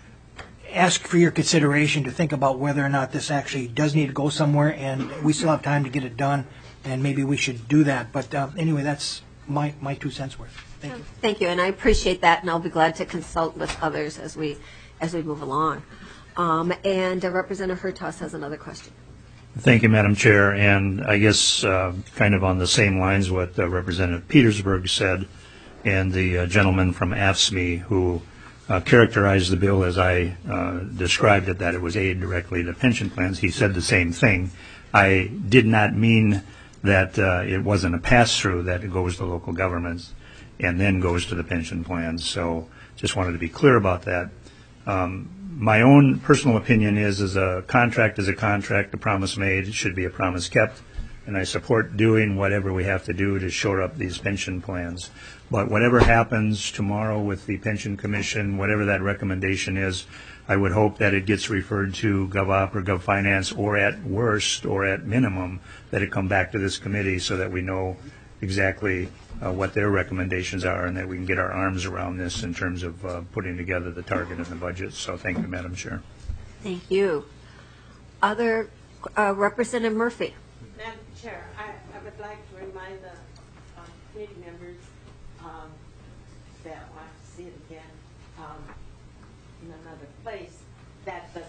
ask for your consideration to think about whether or not this actually does need to go somewhere, and we still have time to get it done, and maybe we should do that. But uh, anyway, that's my, my two cents worth. Thank you. Thank you, and I appreciate that, and I'll be glad to consult with others as we as we move along. Um, and uh, Representative Hertaus has another question. Thank you, Madam Chair, and I guess uh, kind of on the same lines what uh, Representative Petersburg said, and the uh, gentleman from A F S C M E who Uh, characterized the bill as I uh, described it, that it was aid directly to pension plans. He said the same thing. I did not mean that uh, it wasn't a pass-through, that it goes to local governments and then goes to the pension plans. So just wanted to be clear about that. Um, my own personal opinion is, is a contract is a contract, a promise made, it should be a promise kept, and I support doing whatever we have to do to shore up these pension plans. But whatever happens tomorrow with the Pension Commission, whatever that recommendation is, I would hope that it gets referred to GovOp or GovFinance, or at worst, or at minimum, that it come back to this committee so that we know exactly uh, what their recommendations are and that we can get our arms around this in terms of uh, putting together the target and the budget. So thank you, Madam Chair. Thank you. Other uh, Representative Murphy. Madam Chair, I, I would like to remind the uh, committee members um, that want to see it again um, in another place, that the,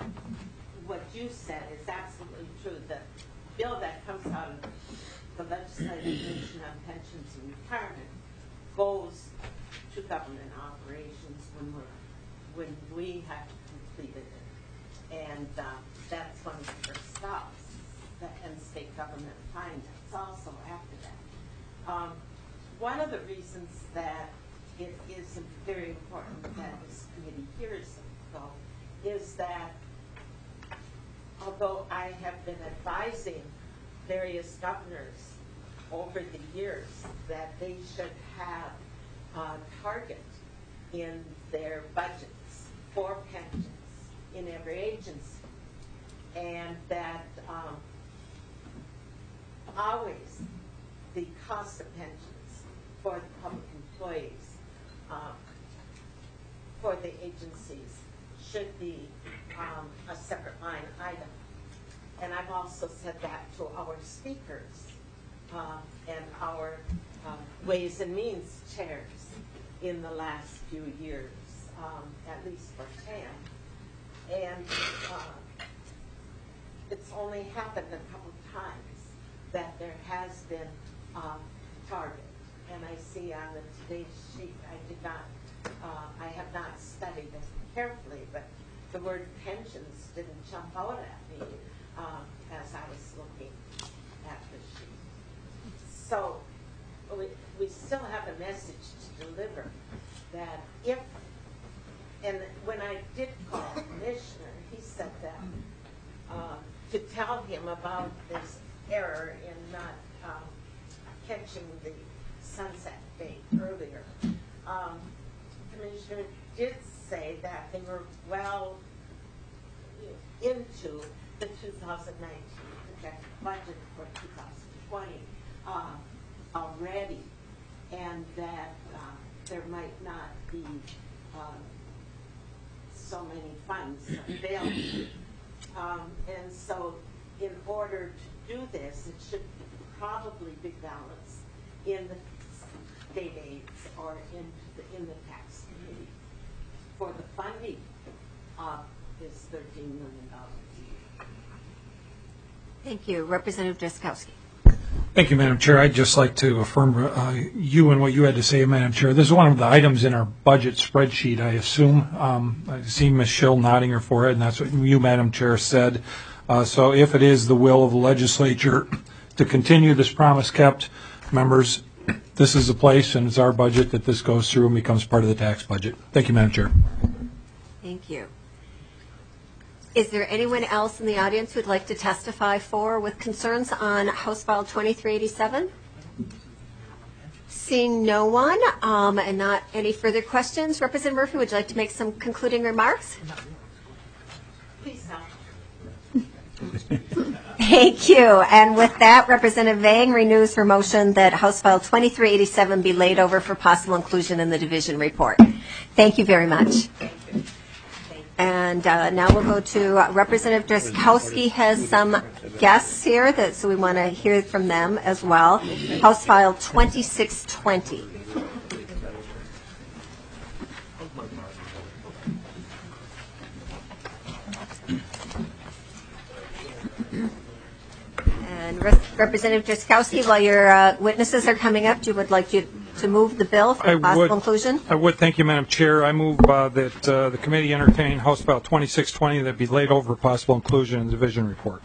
what you said is absolutely true. The bill that comes out of the Legislative Commission on Pensions and Retirement goes to government operations when we're when we have completed it, and uh, that's one of the first stops. And state government finance also after that. Um, one of the reasons that it is very important that this committee hears though is that although I have been advising various governors over the years that they should have a target in their budgets for pensions in every agency, and that um, always the cost of pensions for the public employees um, for the agencies should be um, a separate line item. And I've also said that to our speakers um, and our um, Ways and Means chairs in the last few years, um, at least for T A M. And uh, it's only happened a couple of times that there has been um, target. And I see on the today's sheet, I did not, uh, I have not studied it carefully, but the word pensions didn't jump out at me um, as I was looking at the sheet. So we, we still have a message to deliver that if, and when I did call the commissioner, he said that uh, to tell him about this error in not um, catching the sunset date earlier. Um, Commissioner did say that they were well into the two thousand nineteen projected budget for two thousand twenty uh, already, and that uh, there might not be um, so many funds available. Um, and so in order to do this, it should probably be balanced in the state aids or in the, in the tax committee. For the funding uh, is thirteen million dollars. Thank you. Representative Drazkowski. Thank you, Madam Chair. I'd just like to affirm uh, you and what you had to say, Madam Chair. This is one of the items in our budget spreadsheet, I assume. Um, I see Miz Schill nodding her forehead, and that's what you, Madam Chair, said. Uh, so if it is the will of the legislature to continue this promise kept, members, this is the place, and it's our budget that this goes through and becomes part of the tax budget. Thank you, Madam Chair. Thank you. Is there anyone else in the audience who'd like to testify for or with concerns on House File twenty-three eighty-seven? Seeing no one um, and not any further questions, Representative Murphy, would you like to make some concluding remarks? Please stop. Thank you. And with that, Representative Vang renews her motion that House File twenty-three eighty-seven be laid over for possible inclusion in the division report. Thank you very much. And uh, now we'll go to uh, Representative Drazkowski has some guests here, that, so we want to hear from them as well. House File twenty-six twenty. And Re- Representative Drazkowski, while your uh, witnesses are coming up, you would like you to move the bill for I possible would, inclusion? I would. Thank you, Madam Chair. I move uh, that uh, the committee entertain House File twenty-six twenty that be laid over for possible inclusion in the division report.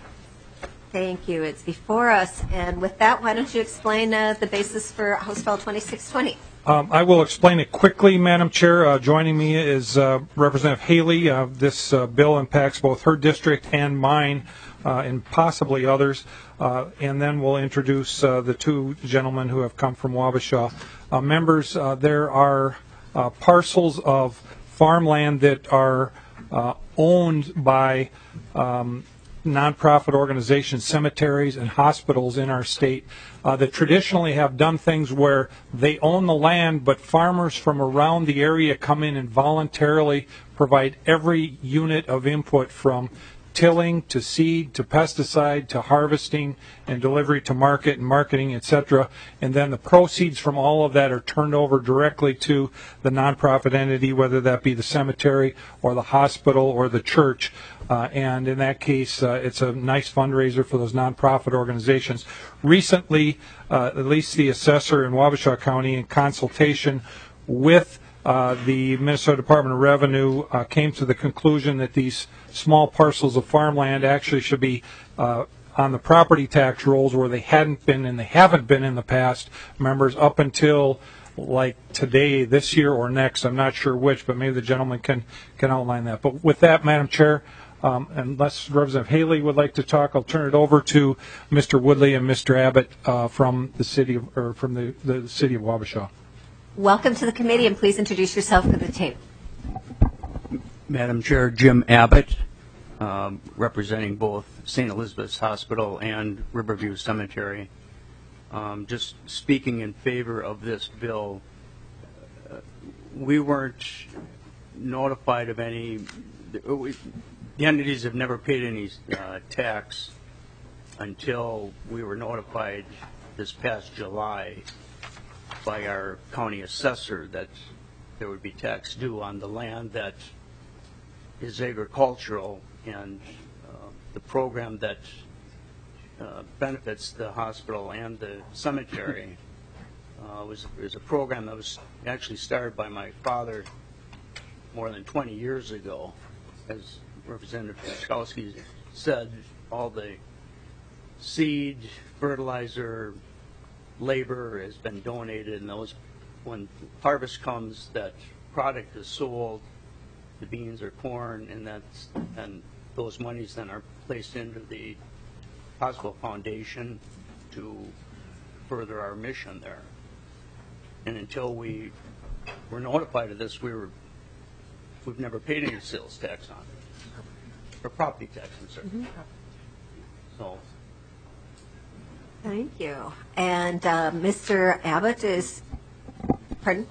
Thank you. It's before us. And with that, why don't you explain uh, the basis for House File twenty-six twenty? Um, I will explain it quickly, Madam Chair. Uh, joining me is uh, Representative Haley. Uh, this uh, bill impacts both her district and mine, uh, and possibly others. Uh, and then we'll introduce uh, the two gentlemen who have come from Wabasha. Uh, members, uh, there are uh, parcels of farmland that are uh, owned by um, nonprofit organizations, cemeteries, and hospitals in our state uh, that traditionally have done things where they own the land, but farmers from around the area come in and voluntarily provide every unit of input from tilling to seed to pesticide to harvesting and delivery to market and marketing, et cetera. And then the proceeds from all of that are turned over directly to the nonprofit entity, whether that be the cemetery or the hospital or the church. Uh, and in that case, uh, it's a nice fundraiser for those nonprofit organizations. Recently, uh, at least the assessor in Wabasha County, in consultation with Uh, the Minnesota Department of Revenue uh, came to the conclusion that these small parcels of farmland actually should be uh, on the property tax rolls where they hadn't been and they haven't been in the past, members, up until like today, this year or next. I'm not sure which, but maybe the gentleman can, can outline that. But with that, Madam Chair, um, unless Representative Haley would like to talk, I'll turn it over to Mister Woodley and Mister Abbott uh, from the city of, or from the, the city of Wabasha. Welcome to the committee, and please introduce yourself for the tape. Madam Chair, Jim Abbott, um, representing both Saint Elizabeth's Hospital and Riverview Cemetery. Um, just speaking in favor of this bill, uh, we weren't notified of any, we, the entities have never paid any uh, tax until we were notified this past July by our county assessor that there would be tax due on the land that is agricultural, and uh, the program that uh, benefits the hospital and the cemetery uh, was, was a program that was actually started by my father more than twenty years ago. As Representative Drazkowski said, all the seed, fertilizer, labor has been donated, and those, when harvest comes, that product is sold, the beans or corn, and that's, and those monies then are placed into the hospital foundation to further our mission there. And until we were notified of this, we were, we've never paid any sales tax on it, or property tax, I'm sorry. Mm-hmm. So. Thank you. And uh, Mister Abbott is, pardon?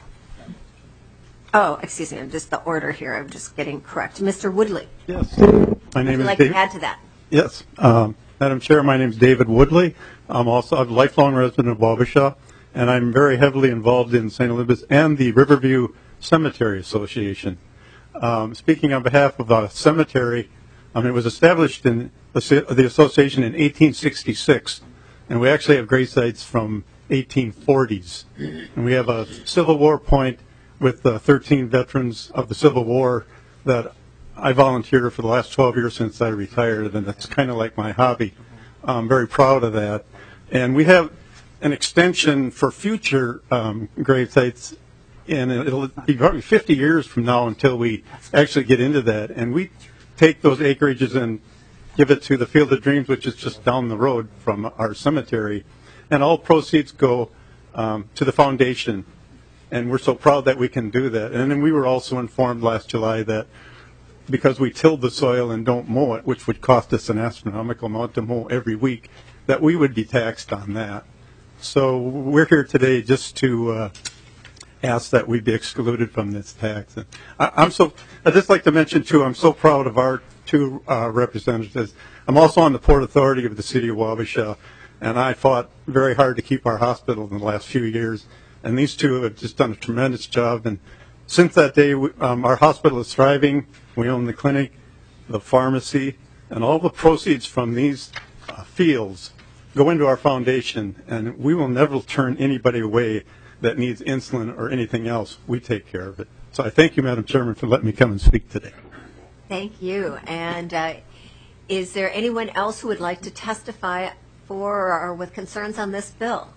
Oh, excuse me, I'm just the order here. I'm just getting correct. Mister Woodley. Yes. My name Would you is like David. to add to that? Yes. Um, Madam Chair, my name is David Woodley. I'm also a lifelong resident of Wabasha, and I'm very heavily involved in Saint Elizabeth and the Riverview Cemetery Association. Um, speaking on behalf of the cemetery, um, it was established in the, the association in eighteen sixty-six. And we actually have grave sites from eighteen forties. And we have a Civil War point with uh, thirteen veterans of the Civil War that I volunteered for the last twelve years since I retired, and that's kind of like my hobby. I'm very proud of that. And we have an extension for future um, grave sites, and it'll be probably fifty years from now until we actually get into that. And we take those acreages and give it to the Field of Dreams, which is just down the road from our cemetery. And all proceeds go um, to the foundation. And we're so proud that we can do that. And then we were also informed last July that because we tilled the soil and don't mow it, which would cost us an astronomical amount to mow every week, that we would be taxed on that. So we're here today just to uh, ask that we be excluded from this tax. And I, I'm so, I'd just like to mention, too, I'm so proud of our two uh, representatives. I'm also on the Port Authority of the City of Wabasha, and I fought very hard to keep our hospital in the last few years. And these two have just done a tremendous job. And since that day, we, um, our hospital is thriving. We own the clinic, the pharmacy, and all the proceeds from these uh, fields go into our foundation. And we will never turn anybody away that needs insulin or anything else. We take care of it. So I thank you, Madam Chairman, for letting me come and speak today. Thank you. And uh, is there anyone else who would like to testify for or with concerns on this bill?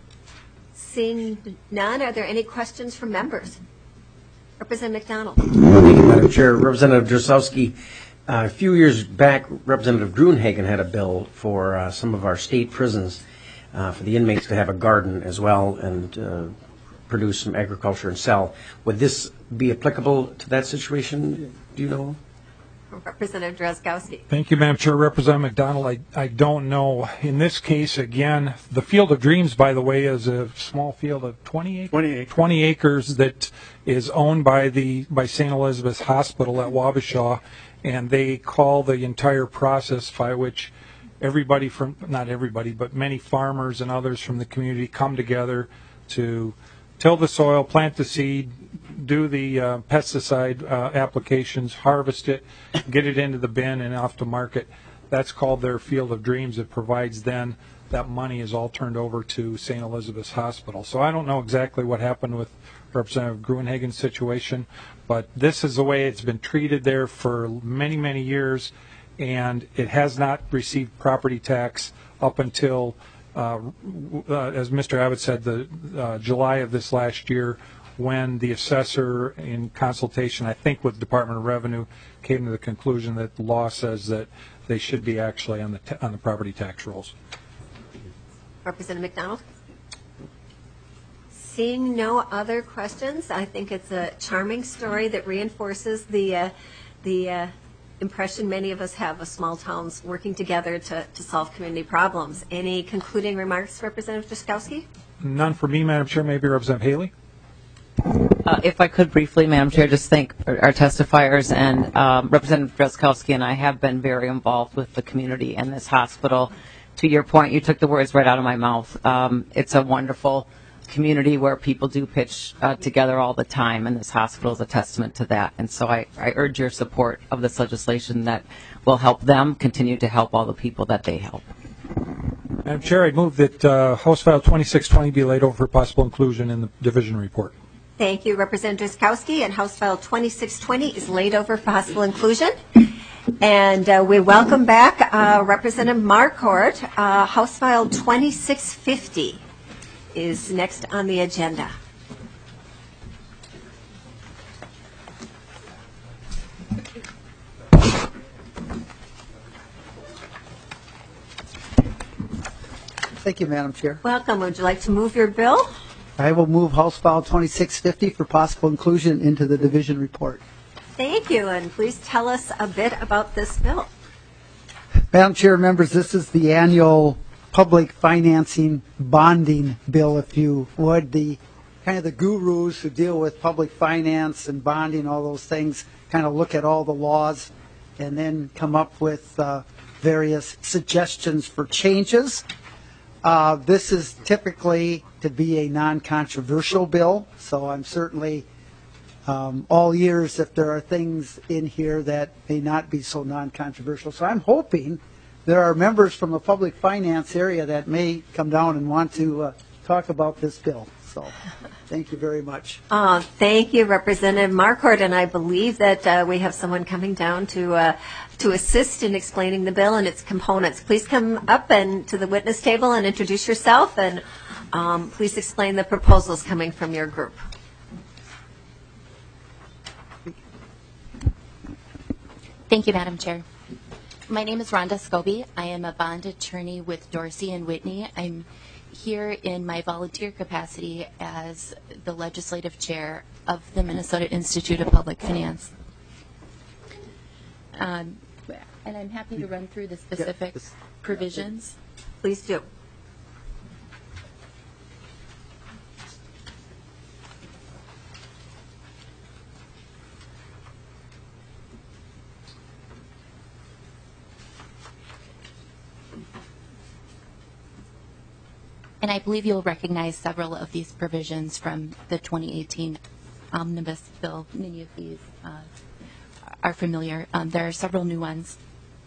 Seeing none, are there any questions from members? Representative McDonald. Thank you, Madam Chair. Representative Drazkowski, uh, a few years back, Representative Gruenhagen had a bill for uh, some of our state prisons uh, for the inmates to have a garden as well and uh, produce some agriculture and sell. Would this be applicable to that situation? Do you know? Representative Drazkowski. Thank you, Madam Chair. Representative McDonald, I, I don't know. In this case, again, the Field of Dreams, by the way, is a small field of twenty acres, twenty acres. twenty acres that is owned by the by Saint Elizabeth's Hospital at Wabasha, and they call the entire process by which everybody from, not everybody, but many farmers and others from the community come together to till the soil, plant the seed, do the uh, pesticide uh, applications, harvest it, get it into the bin and off to market. That's called their Field of Dreams. It provides then that money is all turned over to Saint Elizabeth's Hospital. So I don't know exactly what happened with Representative Gruenhagen's situation, but this is the way it's been treated there for many, many years, and it has not received property tax up until, uh, uh, as Mister Abbott said, the uh, July of this last year, when the assessor, in consultation, I think, with Department of Revenue, came to the conclusion that the law says that they should be actually on the ta- on the property tax rolls. Representative McDonald. Seeing no other questions, I think it's a charming story that reinforces the uh, the uh, impression many of us have of small towns working together to, to solve community problems. Any concluding remarks, Representative Drazkowski? None for me, Madam Chair. Maybe Representative Haley. Uh, if I could briefly, Madam Chair, just thank our testifiers, and um, Representative Drazkowski and I have been very involved with the community and this hospital. To your point, you took the words right out of my mouth. Um, it's a wonderful community where people do pitch uh, together all the time, and this hospital is a testament to that. And so I, I urge your support of this legislation that will help them continue to help all the people that they help. Madam Chair, I move that uh, House File twenty-six twenty be laid over for possible inclusion in the division report. Thank you, Representative Drazkowski. And House File twenty-six twenty is laid over for possible inclusion. And uh, we welcome back uh, Representative Marquardt. Uh, House File twenty-six fifty is next on the agenda. Thank you, Madam Chair. Welcome. Would you like to move your bill? I will move House File twenty-six fifty for possible inclusion into the division report. Thank you, and please tell us a bit about this bill. Madam Chair, members, this is the annual public financing bonding bill, if you would. The kind of the gurus who deal with public finance and bonding, all those things, kind of look at all the laws and then come up with uh, various suggestions for changes. Uh, this is typically to be a non-controversial bill, so I'm certainly um, all ears if there are things in here that may not be so non-controversial. So I'm hoping there are members from the public finance area that may come down and want to uh, talk about this bill. So thank you very much. Uh, thank you, Representative Marquardt, and I believe that uh, we have someone coming down to uh, to assist in explaining the bill and its components. Please come up and to the witness table and introduce yourself, and um, please explain the proposals coming from your group. Thank you, Madam Chair. My name is Rhonda Scobie. I am a bond attorney with Dorsey and Whitney. I'm here in my volunteer capacity as the legislative chair of the Minnesota Institute of Public Finance. Um, and I'm happy to run through the specific provisions. Please do. And I believe you'll recognize several of these provisions from the twenty eighteen Omnibus Bill. Many of these uh, are familiar. Um, there are several new ones.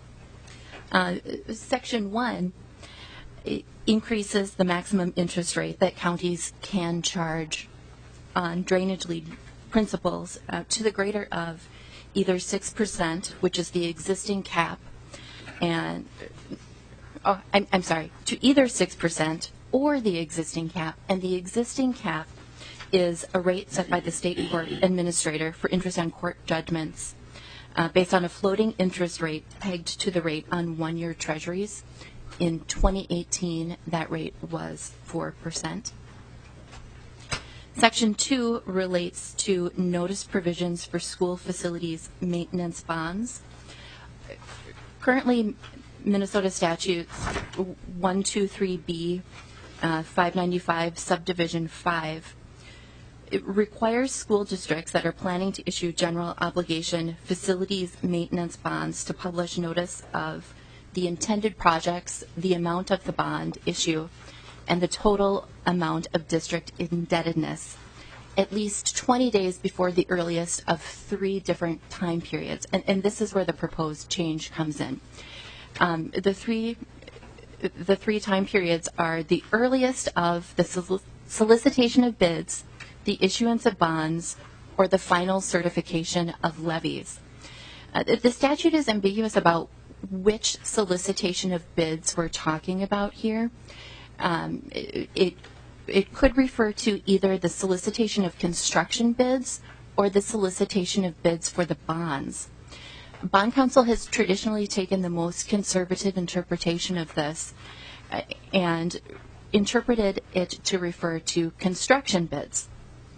Uh, Section one it increases the maximum interest rate that counties can charge on drainage lead principals uh, to the greater of either six percent, which is the existing cap, and oh, I'm, I'm sorry, to either six percent or the existing cap, and the existing cap is a rate set by the state court administrator for interest on court judgments uh, based on a floating interest rate pegged to the rate on one-year treasuries. In twenty eighteen, that rate was four percent. Section two relates to notice provisions for school facilities maintenance bonds. Currently, Minnesota statutes one twenty-three B Uh, five ninety-five subdivision five, it requires school districts that are planning to issue general obligation facilities maintenance bonds to publish notice of the intended projects, the amount of the bond issue, and the total amount of district indebtedness at least twenty days before the earliest of three different time periods. And, and this is where the proposed change comes in. Um, the three The three time periods are the earliest of the solic- solicitation of bids, the issuance of bonds, or the final certification of levies. Uh, the statute is ambiguous about which solicitation of bids we're talking about here. Um, it, it, it could refer to either the solicitation of construction bids or the solicitation of bids for the bonds. Bond Counsel has traditionally taken the most conservative interpretation of this uh, and interpreted it to refer to construction bids.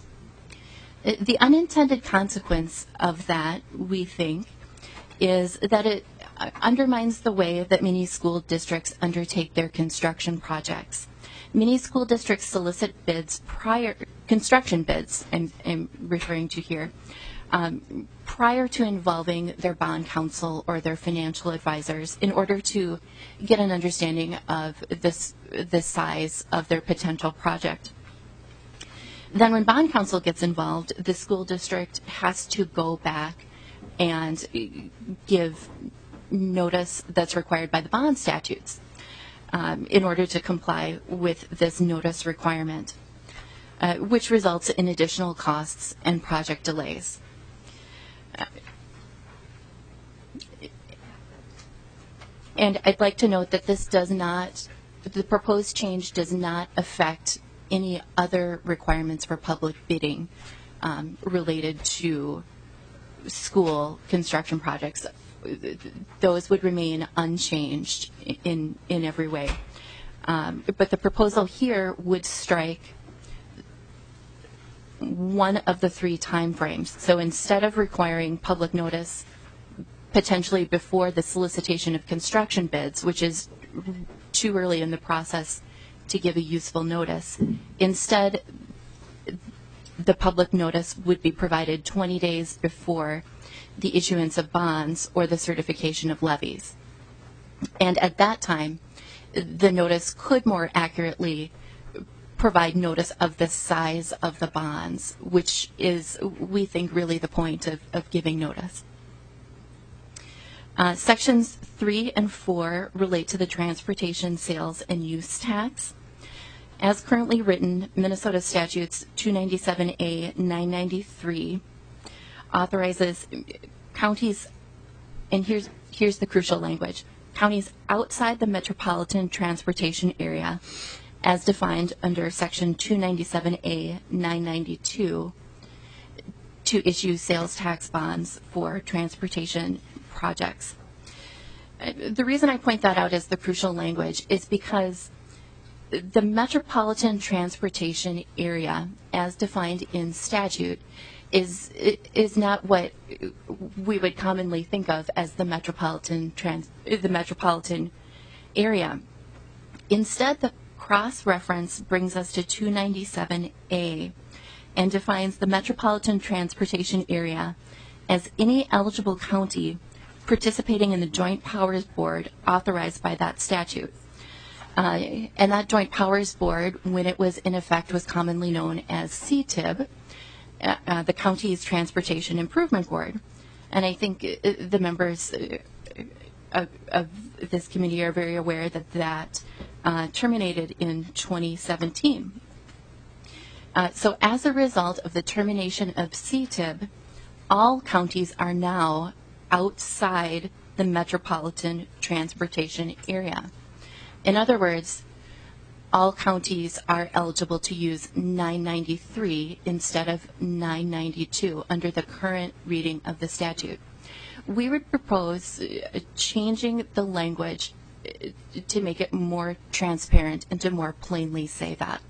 The unintended consequence of that, we think, is that it undermines the way that many school districts undertake their construction projects. Many school districts solicit bids prior, construction bids, I'm, I'm referring to here, Um, prior to involving their bond counsel or their financial advisors in order to get an understanding of this, the size of their potential project. Then when bond counsel gets involved, the school district has to go back and give notice that's required by the bond statutes um, in order to comply with this notice requirement, uh, which results in additional costs and project delays. And I'd like to note that this does not, the proposed change does not affect any other requirements for public bidding um, related to school construction projects. Those would remain unchanged in, in every way. Um, but the proposal here would strike one of the three time frames. So instead of requiring public notice potentially before the solicitation of construction bids, which is too early in the process to give a useful notice, instead the public notice would be provided twenty days before the issuance of bonds or the certification of levies. And at that time, the notice could more accurately provide notice of the size of the bonds, which is, we think, really the point of, of giving notice. Uh, sections three and four relate to the transportation, sales, and use tax. As currently written, Minnesota statutes two ninety-seven A nine ninety-three authorizes counties, and here's here's the crucial language, counties outside the metropolitan transportation area as defined under section two ninety-seven A nine ninety-two to issue sales tax bonds for transportation projects. Uh, The reason I point that out as the crucial language is because the metropolitan transportation area, as defined in statute, is is not what we would commonly think of as the metropolitan trans the metropolitan area. Instead, the cross-reference brings us to two ninety-seven A and defines the metropolitan transportation area as any eligible county participating in the Joint Powers Board authorized by that statute. Uh, and that Joint Powers Board, when it was in effect, was commonly known as C T I B, uh, uh, the County's Transportation Improvement Board. And I think uh, the members uh, of, of this committee are very aware that that uh, terminated in twenty seventeen. Uh, so as a result of the termination of C T I B, all counties are now outside the metropolitan transportation area. In other words, all counties are eligible to use nine ninety-three instead of nine ninety-two under the current reading of the statute. We would propose uh, changing the language uh, to make it more transparent and to more plainly say that.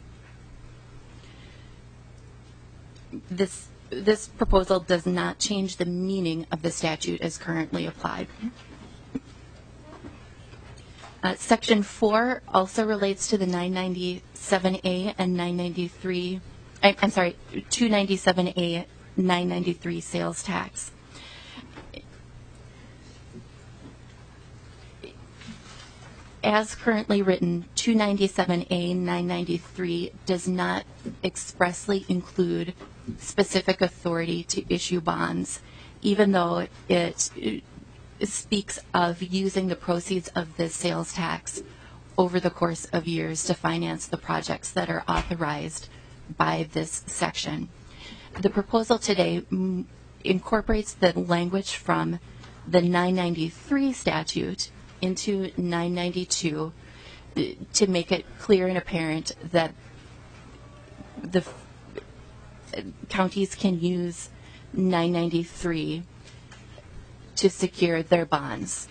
This, this proposal does not change the meaning of the statute as currently applied. Uh, Section four also relates to the nine ninety-seven A and nine ninety-three, I, I'm sorry, two ninety-seven A, nine ninety-three sales tax. As currently written, two ninety-seven A, nine ninety-three does not expressly include specific authority to issue bonds, even though it, it speaks of using the proceeds of the sales tax over the course of years to finance the projects that are authorized by this section. The proposal today m- incorporates the language from the nine ninety-three statute into nine ninety-two uh, to make it clear and apparent that the f- counties can use nine ninety-three to secure their bonds.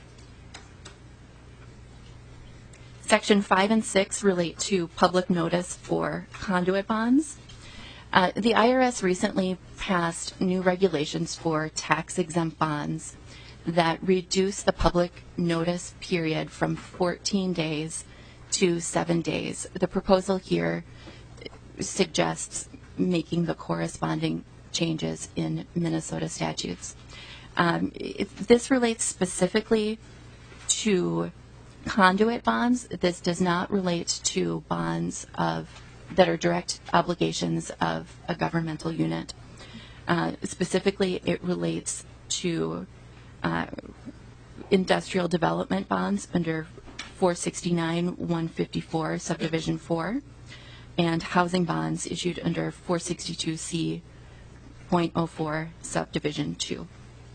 Section five and six relate to public notice for conduit bonds. Uh, the I R S recently passed new regulations for tax-exempt bonds that reduce the public notice period from fourteen days to seven days. The proposal here suggests making the corresponding changes in Minnesota statutes. Um, it, this relates specifically to conduit bonds. This does not relate to bonds of that are direct obligations of a governmental unit. Uh, specifically, it relates to uh, industrial development bonds under four sixty-nine one fifty-four subdivision four and housing bonds issued under four sixty-two C point oh four subdivision two.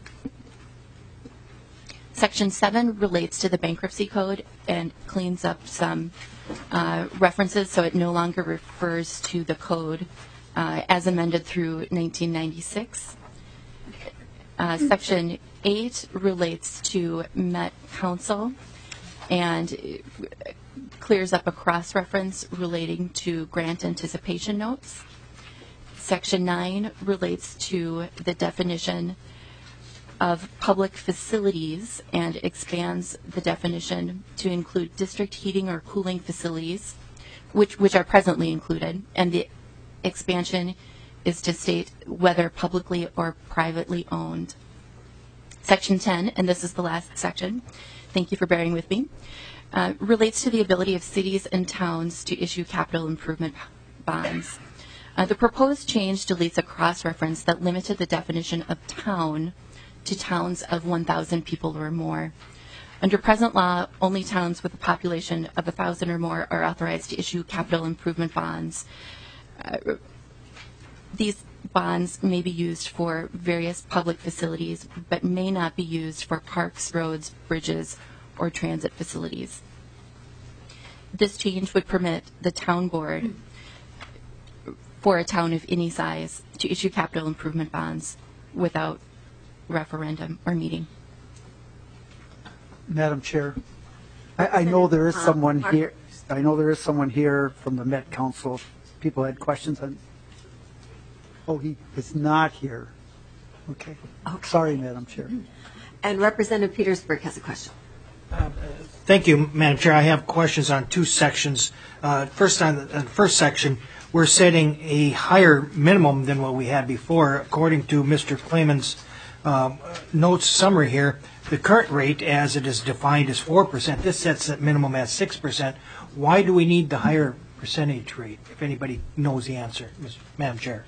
Section seven relates to the bankruptcy code and cleans up some uh, references so it no longer refers to the code uh, as amended through nineteen ninety-six. Uh, section eight relates to Met Council and clears up a cross-reference relating to grant anticipation notes. Section nine relates to the definition of public facilities and expands the definition to include district heating or cooling facilities, which, which are presently included, and the expansion is to state whether publicly or privately owned. Section ten, and this is the last section, thank you for bearing with me, uh, relates to the ability of cities and towns to issue capital improvement bonds. Uh, the proposed change deletes a cross-reference that limited the definition of town to towns of one thousand people or more. Under present law, only towns with a population of one thousand or more are authorized to issue capital improvement bonds. Uh, these bonds may be used for various public facilities, but may not be used for parks, roads, bridges, or transit facilities. This change would permit the town board for a town of any size to issue capital improvement bonds without referendum or meeting. Madam Chair, I, I know there is someone here, I know there is someone here from the Met Council. People had questions on, oh, he is not here. Okay. Okay. Sorry, Madam Chair. And Representative Petersburg has a question. Thank you, Madam Chair. I have questions on two sections. Uh, First, on the on the first section, we're setting a higher minimum than what we had before. According to Mister Clayman's um, notes summary here, the current rate as it is defined is four percent. This sets that minimum at six percent. Why do we need the higher percentage rate, if anybody knows the answer, Madam Chair?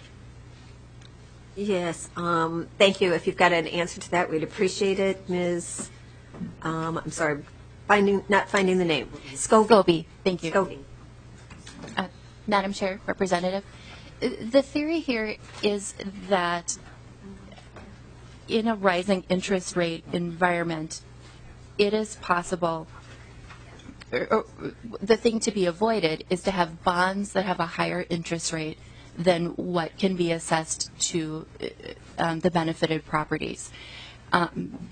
Yes, um, thank you. If you've got an answer to that, we'd appreciate it. Miz Um, I'm sorry, finding not finding the name. Scobie. Scobie, thank you. Scobie. Uh, Madam Chair, Representative, the theory here is that in a rising interest rate environment, it is possible, or, or the thing to be avoided is to have bonds that have a higher interest rate than what can be assessed to um, the benefited properties. Um,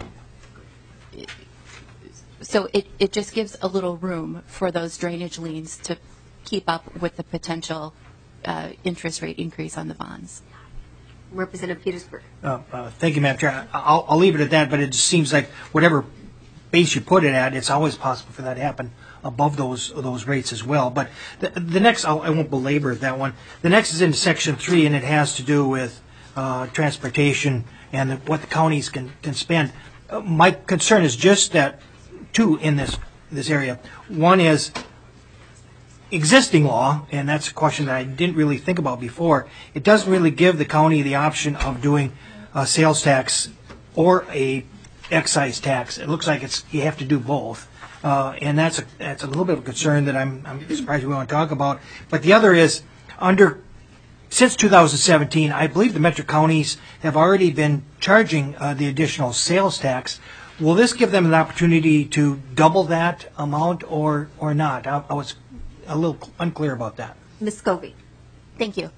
so it, it just gives a little room for those drainage liens to keep up with the potential uh, interest rate increase on the bonds. Representative Petersburg. Uh, uh, thank you, Madam Chair. I'll, I'll leave it at that, but it just seems like whatever base you put it at, it's always possible for that to happen above those those rates as well. But the, the next, I'll, I won't belabor that one. The next is in Section three, and it has to do with uh, transportation and the, what the counties can, can spend. Uh, my concern is just that two in this this area. One is existing law, and that's a question that I didn't really think about before. It doesn't really give the county the option of doing a sales tax or a excise tax. It looks like it's you have to do both, uh, and that's a that's a little bit of a concern that I'm I'm surprised we want to talk about. But the other is under since two thousand seventeen, I believe the metro counties have already been charging uh, the additional sales tax. Will this give them an opportunity to double that amount or or not? I, I was a little unclear about that. Miz Scobie. Thank you.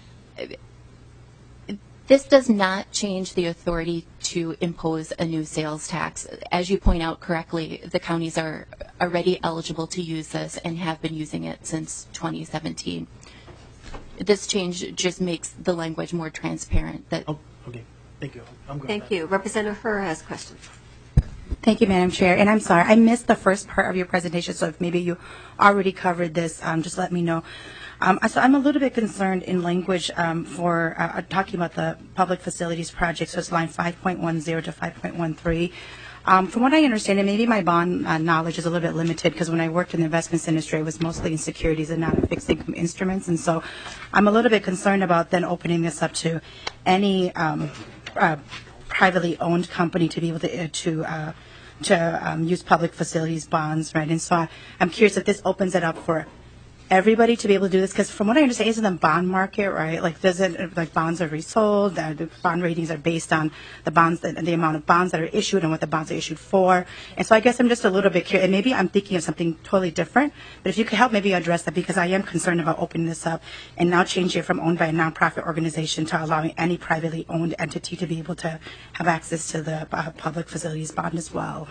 This does not change the authority to impose a new sales tax. As you point out correctly, the counties are already eligible to use this and have been using it since twenty seventeen. This change just makes the language more transparent. That oh, okay. Thank you. I'm good. Thank you. Representative Herr has questions. Thank you, Madam Chair. And I'm sorry, I missed the first part of your presentation, so if maybe you already covered this, um, just let me know. Um, so I'm a little bit concerned in language um, for uh, talking about the public facilities project, so it's line five point one zero to five point one three. Um, from what I understand, and maybe my bond uh, knowledge is a little bit limited because when I worked in the investments industry, it was mostly in securities and not in fixed income instruments. And so I'm a little bit concerned about then opening this up to any um, uh, privately owned company to be able to, uh, to uh, to um, use public facilities bonds, right? And so I, I'm curious if this opens it up for everybody to be able to do this, because from what I understand, isn't the bond market, right? Like, does it, like, bonds are resold, uh, the bond ratings are based on the bonds, that, the amount of bonds that are issued and what the bonds are issued for. And so I guess I'm just a little bit curious, and maybe I'm thinking of something totally different, but if you could help maybe address that, because I am concerned about opening this up and now changing it from owned by a nonprofit organization to allowing any privately owned entity to be able to have access to the uh, public facilities bond as well.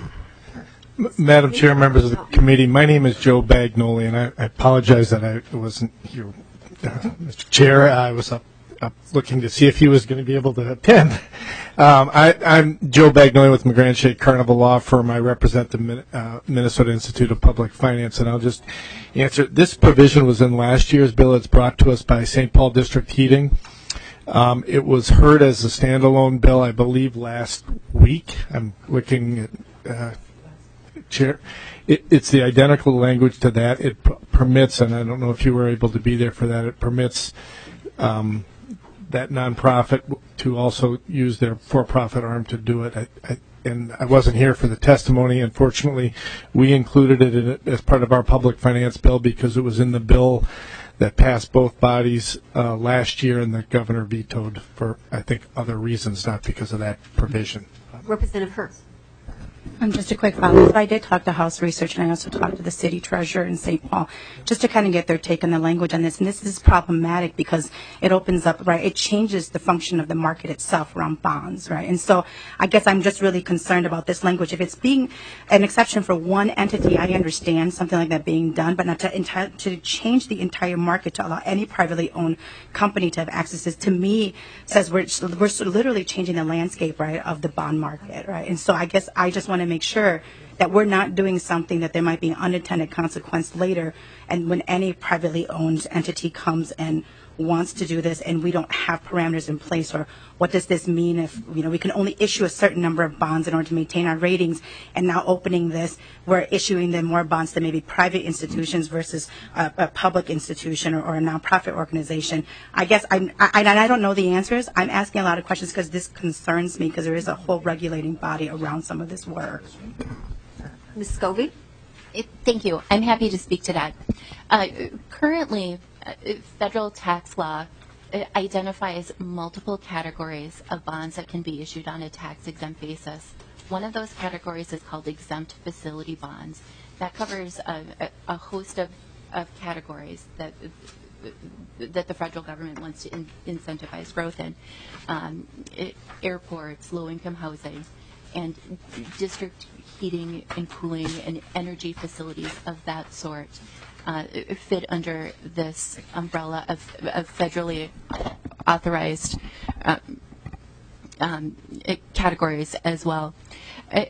Madam Chair, members of the committee, my name is Joe Bagnoli, and I, I apologize that I wasn't here, uh, Mister Chair. I was up, up looking to see if he was going to be able to attend. Um, I, I'm Joe Bagnoli with McGran Shake Carnival Law Firm. I represent the uh, Minnesota Institute of Public Finance, and I'll just answer. This provision was in last year's bill. It's brought to us by Saint Paul District Heating. Um, it was heard as a standalone bill, I believe, last week. I'm looking at. Uh, Chair, it, it's the identical language to that. It p- permits, and I don't know if you were able to be there for that, it permits um, that nonprofit to also use their for-profit arm to do it. I, I, and I wasn't here for the testimony. Unfortunately, we included it in, as part of our public finance bill because it was in the bill that passed both bodies uh, last year, and the governor vetoed for, I think, other reasons, not because of that provision. Representative Herr. Um, just a quick follow-up. I did talk to House Research, and I also talked to the city treasurer in Saint Paul, just to kind of get their take on the language on this. And this is problematic because it opens up, right, it changes the function of the market itself around bonds, right? And so I guess I'm just really concerned about this language. If it's being an exception for one entity, I understand something like that being done, but not to, enti- to change the entire market to allow any privately owned company to have access, to me, says we're, we're literally changing the landscape, right, of the bond market, right? And so I guess I just want to make sure that we're not doing something that there might be an unintended consequence later, and when any privately owned entity comes and wants to do this and we don't have parameters in place, or what does this mean if, you know, we can only issue a certain number of bonds in order to maintain our ratings, and now opening this, we're issuing them more bonds to maybe private institutions versus a, a public institution or, or a nonprofit organization. I guess I'm, I, and I don't know the answers. I'm asking a lot of questions because this concerns me, because there is a whole regulating body around some of this work. Miz Scovey? It, thank you. I'm happy to speak to that. Uh, currently, uh, federal tax law uh, identifies multiple categories of bonds that can be issued on a tax-exempt basis. One of those categories is called exempt facility bonds. That covers a, a, a host of, of categories that that the federal government wants to in, incentivize growth in. Um, it, airports, low-income housing, and district heating and cooling and energy facilities of that sort uh, fit under this umbrella of, of federally authorized uh, um, categories as well. Uh,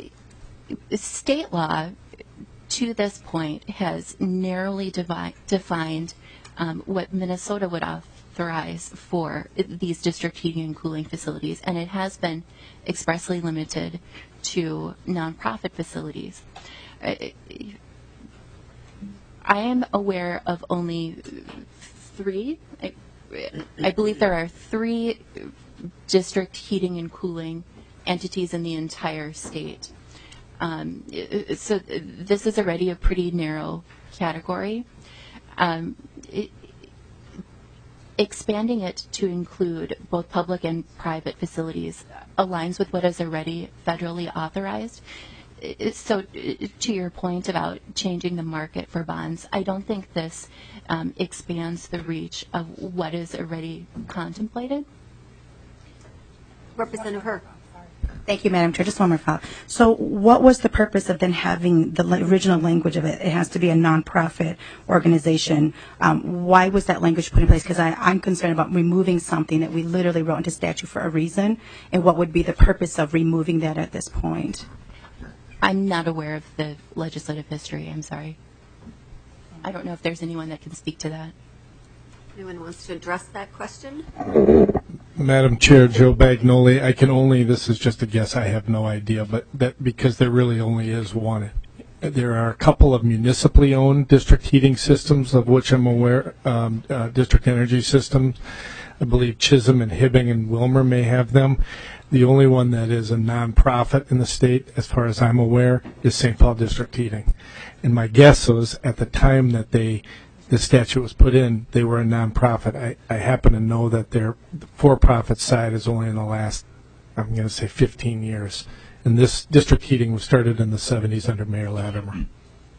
state law, to this point, has narrowly devi- defined um, what Minnesota would authorize for these district heating and cooling facilities, and it has been expressly limited to nonprofit facilities. I am aware of only three. I, I believe there are three district heating and cooling entities in the entire state. Um, so this is already a pretty narrow category. Um, it, expanding it to include both public and private facilities aligns with what is already federally authorized. So to your point about changing the market for bonds, I don't think this um, expands the reach of what is already contemplated. Representative Herr. Thank you, Madam Chair. Just one more follow-up. So what was the purpose of then having the original language of it? It has to be a nonprofit organization. Um, why was that language put in place? Because I'm concerned about removing something that we literally wrote into statute for a reason, and what would be the purpose of removing that at this point? I'm not aware of the legislative history. I'm sorry. I don't know if there's anyone that can speak to that. Anyone wants to address that question? Madam Chair, Joe Bagnoli, I can only, this is just a guess, I have no idea, but that because there really only is one. There are a couple of municipally owned district heating systems of which I'm aware, um, uh, district energy systems. I believe Chisholm and Hibbing and Wilmer may have them. The only one that is a nonprofit in the state, as far as I'm aware, is Saint Paul District Heating. And my guess was at the time that they the statute was put in, they were a nonprofit. I, I happen to know that their for-profit side is only in the last, I'm going to say, fifteen years. And this district heating was started in the seventies under Mayor Latimer.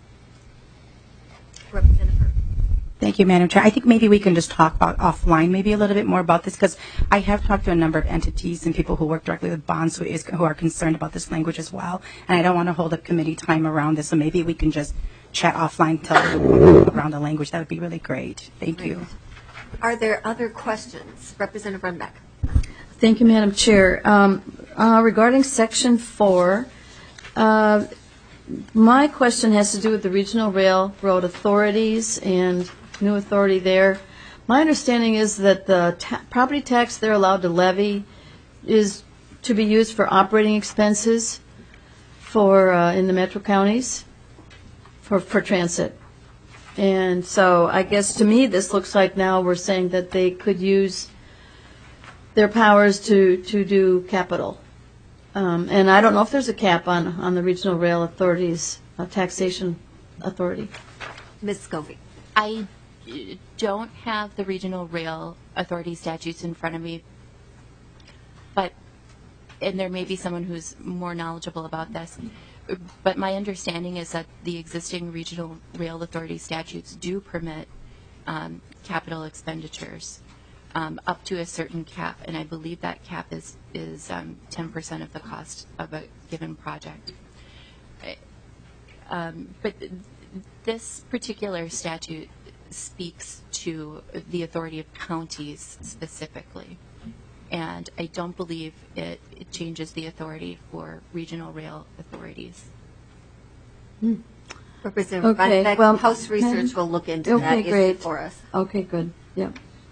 Thank you, Madam Chair. I think maybe we can just talk about offline maybe a little bit more about this, because I have talked to a number of entities and people who work directly with bonds who, is, who are concerned about this language as well. And I don't want to hold up committee time around this, so maybe we can just chat offline to, around the language. That would be really great. Thank you. Are there other questions? Representative Runbeck. Thank you, Madam Chair. Um, uh, regarding Section four, uh, my question has to do with the regional railroad authorities and new authority there. My understanding is that the ta- property tax they're allowed to levy is to be used for operating expenses for uh, in the metro counties for, for transit. And so I guess to me this looks like now we're saying that they could use their powers to, to do capital. Um, and I don't know if there's a cap on, on the regional rail authorities, uh, taxation authority. Miz Scovey. I don't have the regional rail authority statutes in front of me, but and there may be someone who's more knowledgeable about this, but my understanding is that the existing regional rail authority statutes do permit um, capital expenditures um, up to a certain cap, and I believe that cap is is um, ten percent of the cost of a given project. Um, but th- this particular statute speaks to the authority of counties specifically, and I don't believe it, it changes the authority for regional rail authorities. Hmm. Representative Okay, Runbeck, well, House Research will look into okay, that issue great. for us. Okay, good. Yeah.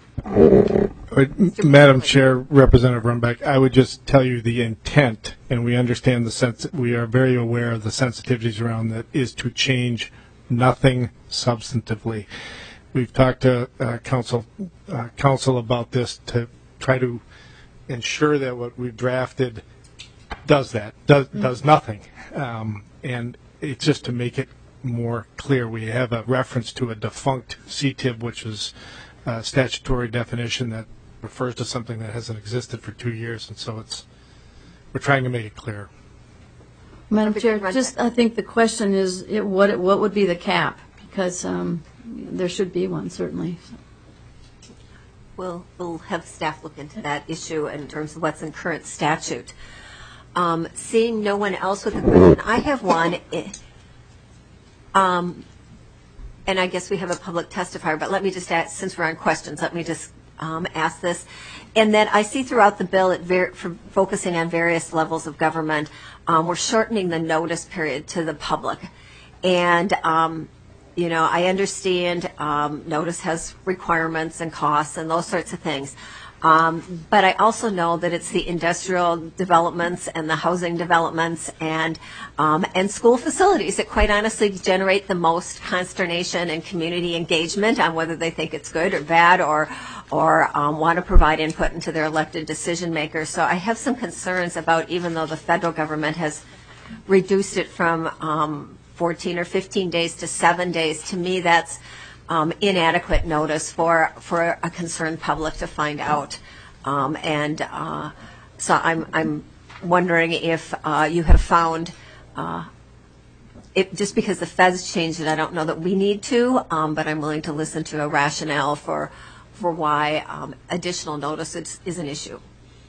Madam Chair, Representative Runbeck, I would just tell you the intent, and we understand the sense, we are very aware of the sensitivities around that, is to change nothing substantively. We've talked to uh, council, uh, council about this to try to ensure that what we've drafted does that, does, does nothing. Um, and it's just to make it more clear. We have a reference to a defunct C T I B, which is a statutory definition that refers to something that hasn't existed for two years, and so it's we're trying to make it clear. Madam Chair, just I think the question is it, what what would be the cap, because um, there should be one certainly. We'll we'll have staff look into that issue in terms of what's in current statute. Um, seeing no one else with a question, I have one. Um, and I guess we have a public testifier, but let me just ask, since we're on questions, let me just um, ask this. And then I see throughout the bill, it ver- for focusing on various levels of government, um, we're shortening the notice period to the public. And, um, you know, I understand um, notice has requirements and costs and those sorts of things. Um, but I also know that it's the industrial developments and the housing developments and um, and school facilities that quite honestly generate the most consternation and community engagement on whether they think it's good or bad or or um, want to provide input into their elected decision makers. So I have some concerns about, even though the federal government has reduced it from um, fourteen or fifteen days to seven days, to me that's Um, inadequate notice for for a concerned public to find out, um, and uh, so I'm I'm wondering if uh, you have found, uh, it, just because the feds changed it, I don't know that we need to, um, but I'm willing to listen to a rationale for for why um, additional notice is, is an issue.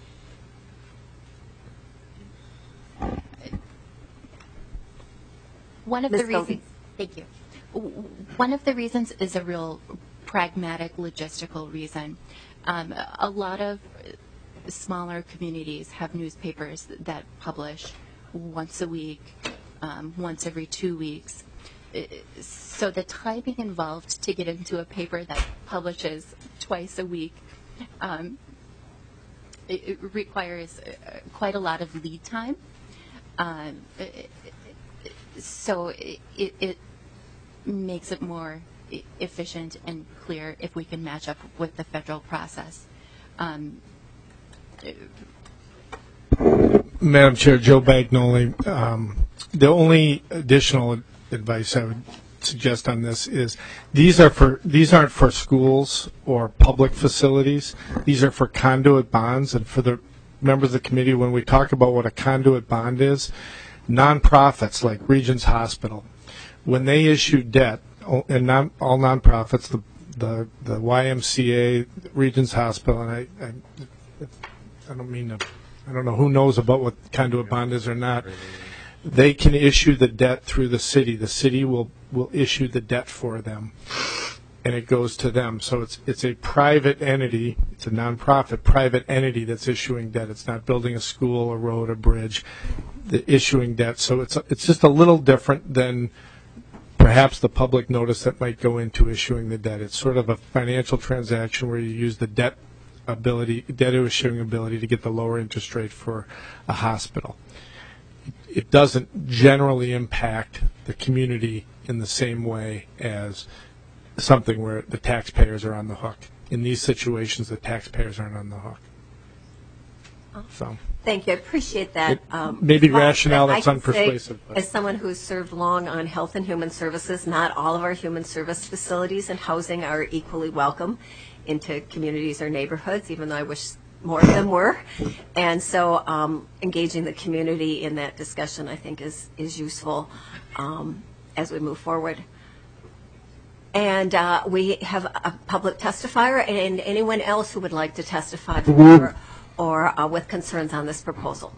One of Miz the reasons. Goldie. Thank you. One of the reasons is a real pragmatic, logistical reason. Um, a lot of smaller communities have newspapers that publish once a week, um, once every two weeks. So the timing involved to get into a paper that publishes twice a week, um, it, it requires quite a lot of lead time. Um, so it, it, it makes it more efficient and clear if we can match up with the federal process. Um, Madam Chair, Joe Bagnoli, um, the only additional advice I would suggest on this is these are for these aren't for schools or public facilities. These are for conduit bonds, and for the members of the committee, when we talk about what a conduit bond is, nonprofits like Regions Hospital, when they issue debt, and non, all nonprofits, the, the the Y M C A, Regions Hospital, and I, I, I don't mean to, I don't know who knows about what conduit bond is or not. They can issue the debt through the city. The city will, will issue the debt for them, and it goes to them. So it's it's a private entity. It's a nonprofit private entity that's issuing debt. It's not building a school, a road, a bridge. The issuing debt. So it's it's just a little different than perhaps the public notice that might go into issuing the debt. It's sort of a financial transaction where you use the debt ability, debt issuing ability to get the lower interest rate for a hospital. It doesn't generally impact the community in the same way as something where the taxpayers are on the hook. In these situations, the taxpayers aren't on the hook. So. Thank you. I appreciate that. It Um, may be well, rationale I that's can say, unpersuasive. But. As someone who's served long on health and human services, not all of our human service facilities and housing are equally welcome into communities or neighborhoods, even though I wish more of them were. And so um, engaging the community in that discussion, I think, is, is useful um, as we move forward. And uh, we have a public testifier, and anyone else who would like to testify for or uh, with concerns on this proposal.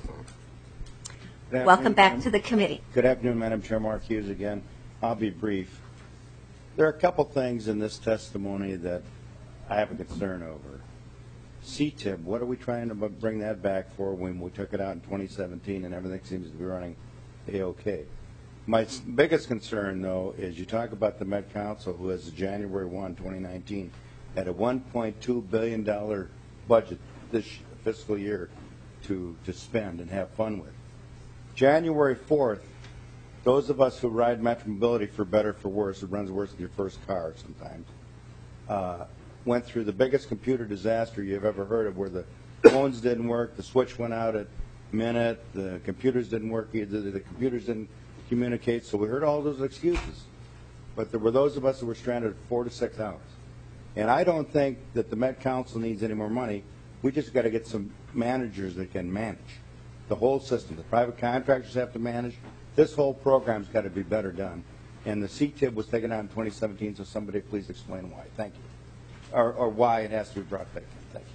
Welcome back to the committee. Good afternoon, Madam Chair. Mark Hughes again. I'll be brief. There are a couple things in this testimony that I have a concern over. C T I B, what are we trying to bring that back for when we took it out in twenty seventeen and everything seems to be running A-OK? My biggest concern, though, is you talk about the Met Council, who has January first, twenty nineteen, had a one point two billion dollars budget this fiscal year to, to spend and have fun with. January fourth, those of us who ride Metro Mobility, for better or for worse, it runs worse than your first car sometimes, uh, went through the biggest computer disaster you've ever heard of, where the phones didn't work, the switch went out at minute, the computers didn't work either, the computers didn't communicate, so we heard all those excuses. But there were those of us who were stranded four to six hours. And I don't think that the Met Council needs any more money. We just got to get some managers that can manage the whole system. The private contractors have to manage. This whole program's got to be better done. And the C T I B was taken out in twenty seventeen, so somebody please explain why. Thank you. Or, or why it has to be brought back in. Thank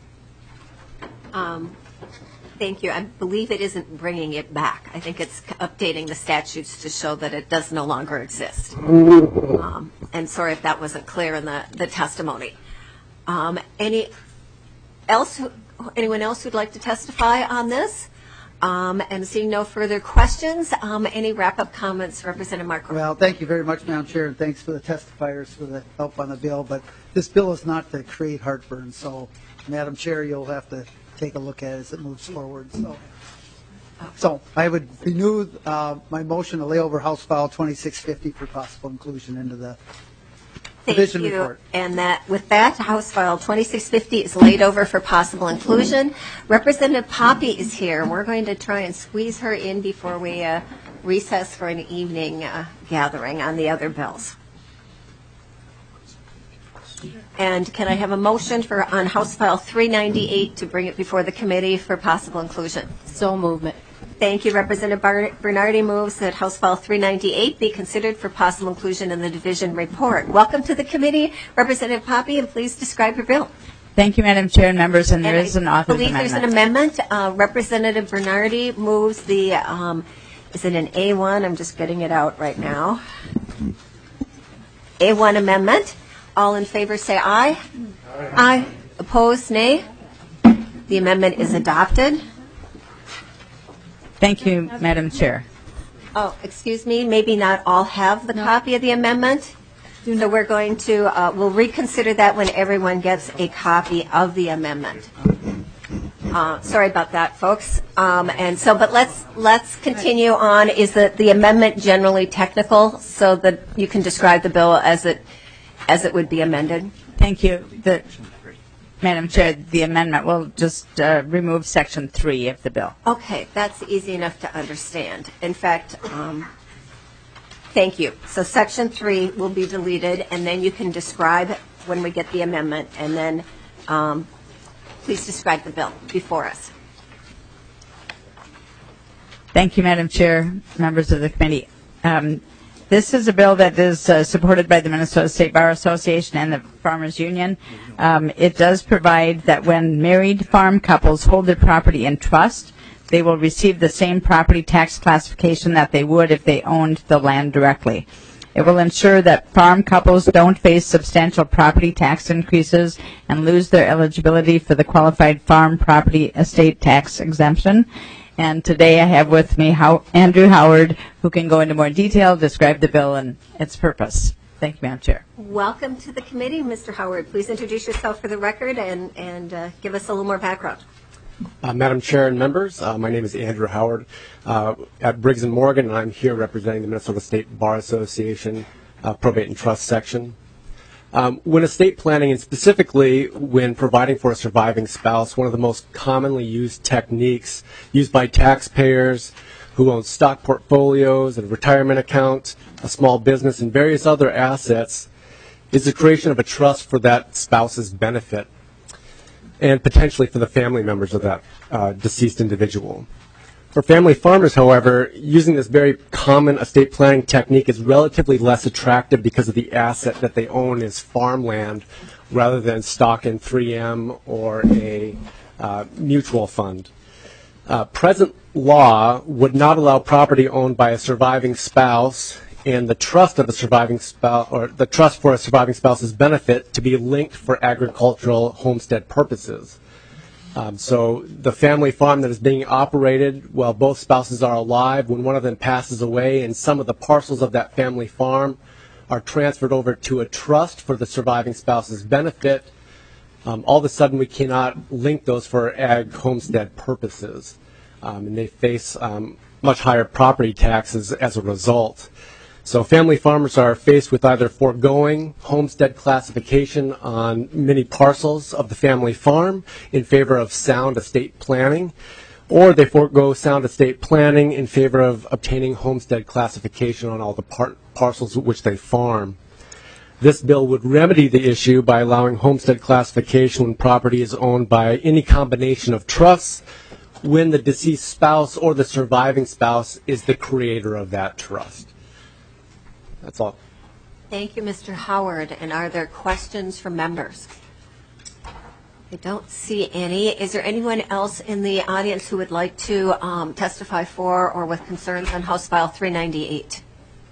you. Um, thank you. I believe it isn't bringing it back. I think it's updating the statutes to show that it does no longer exist. Um, and sorry if that wasn't clear in the, the testimony. Um, any else? Anyone else who'd like to testify on this? Um, and seeing no further questions, um, any wrap-up comments, Representative Marco? Well, thank you very much, Madam Chair, and thanks for the testifiers for the help on the bill. But this bill is not to create heartburn, so, Madam Chair, you'll have to take a look at it as it moves forward. So, so I would renew uh, my motion to lay over House File twenty-six fifty for possible inclusion into the Thank division you. report. And that, with that, House File twenty-six fifty is laid over for possible inclusion. Representative Poppy is here. We're going to try and squeeze her in before we uh, recess for an evening uh, gathering on the other bills. And can I have a motion for on House File three ninety-eight to bring it before the committee for possible inclusion? So movement. Thank you. Representative Bar- Bernardi moves that House File three ninety-eight be considered for possible inclusion in the division report. Welcome to the committee, Representative Poppy, and please describe your bill. Thank you, Madam Chair and members, and there And is I an author's believe amendment. there's an amendment. Uh, Representative Bernardi moves the, um, is it an A one? I'm just getting it out right now. A one amendment. All in favor say aye. Aye. Aye. Opposed, nay. The amendment is adopted. Thank you, Madam Chair. Oh, excuse me, maybe not all have the copy of the amendment. So we're going to, uh, we'll reconsider that when everyone gets a copy of the amendment. Uh, sorry about that, folks. Um, and so, but let's let's continue on. Is the, the amendment generally technical so that you can describe the bill as it as it would be amended? Thank you. The, Madam Chair, the amendment will just uh, remove Section three of the bill. Okay, that's easy enough to understand. In fact, um, thank you. So Section three will be deleted, and then you can describe when we get the amendment, and then um, please describe the bill before us. Thank you, Madam Chair, members of the committee. Um, This is a bill that is uh, supported by the Minnesota State Bar Association and the Farmers Union. Um, it does provide that when married farm couples hold their property in trust, they will receive the same property tax classification that they would if they owned the land directly. It will ensure that farm couples don't face substantial property tax increases and lose their eligibility for the qualified farm property estate tax exemption. And today I have with me How- Andrew Howard, who can go into more detail, describe the bill and its purpose. Thank you, Madam Chair. Welcome to the committee, Mister Howard. Please introduce yourself for the record and, and uh, give us a little more background. Uh, Madam Chair and members, uh, my name is Andrew Howard uh, at Briggs and Morgan, and I'm here representing the Minnesota State Bar Association uh, Probate and Trust Section. Um, when estate planning, and specifically when providing for a surviving spouse, one of the most commonly used techniques used by taxpayers who own stock portfolios, a retirement account, a small business, and various other assets is the creation of a trust for that spouse's benefit. and potentially for the family members of that uh, deceased individual. For family farmers, however, using this very common estate planning technique is relatively less attractive because of the asset that they own is farmland rather than stock in three M or a uh, mutual fund. Uh, present law would not allow property owned by a surviving spouse and the trust of a surviving spouse, or the trust for a surviving spouse's benefit, to be linked for agricultural homestead purposes. Um, so the family farm that is being operated while both spouses are alive, when one of them passes away, and some of the parcels of that family farm are transferred over to a trust for the surviving spouse's benefit, um, all of a sudden we cannot link those for ag homestead purposes. Um, and they face um, much higher property taxes as a result. So family farmers are faced with either foregoing homestead classification on many parcels of the family farm in favor of sound estate planning, or they forego sound estate planning in favor of obtaining homestead classification on all the par- parcels which they farm. This bill would remedy the issue by allowing homestead classification when property is owned by any combination of trusts, when the deceased spouse or the surviving spouse is the creator of that trust. That's all. Thank you, Mister Howard. And are there questions from members? I don't see any. Is there anyone else in the audience who would like to um, testify for or with concerns on House File three ninety-eight?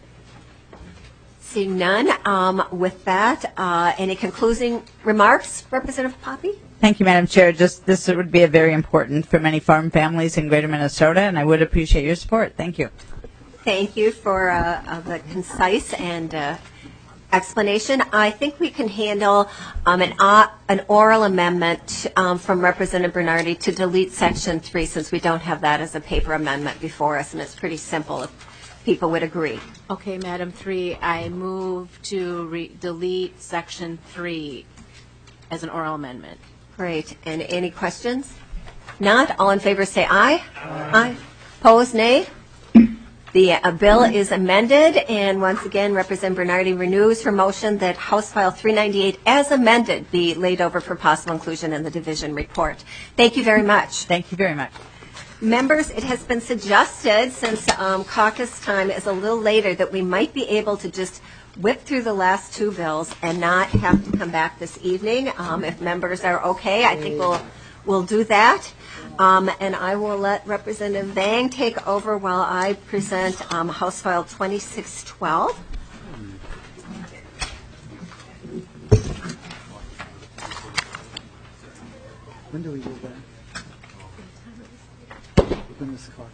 Seeing none, um, with that, uh, any concluding remarks, Representative Poppe? Thank you, Madam Chair. Just this would be a very important for many farm families in Greater Minnesota, and I would appreciate your support. Thank you. Thank you for uh, uh, the concise and uh, explanation. I think we can handle um, an, uh, an oral amendment um, from Representative Bernardi to delete Section three, since we don't have that as a paper amendment before us, and it's pretty simple if people would agree. Okay, Madam Three, I move to re- delete Section three as an oral amendment. Great. And any questions? Not. All in favor say aye. Aye. Aye. Opposed, nay. The uh, bill is amended, and once again, Representative Bernardi renews her motion that House File three ninety-eight, as amended, be laid over for possible inclusion in the division report. Thank you very much. Thank you very much. Members, it has been suggested, since um, caucus time is a little later, that we might be able to just whip through the last two bills and not have to come back this evening. Um, if members are okay, I think we'll we'll do that. Um, and I will let Representative Vang take over while I present um, House File twenty-six twelve. When do we do that? When is caucus?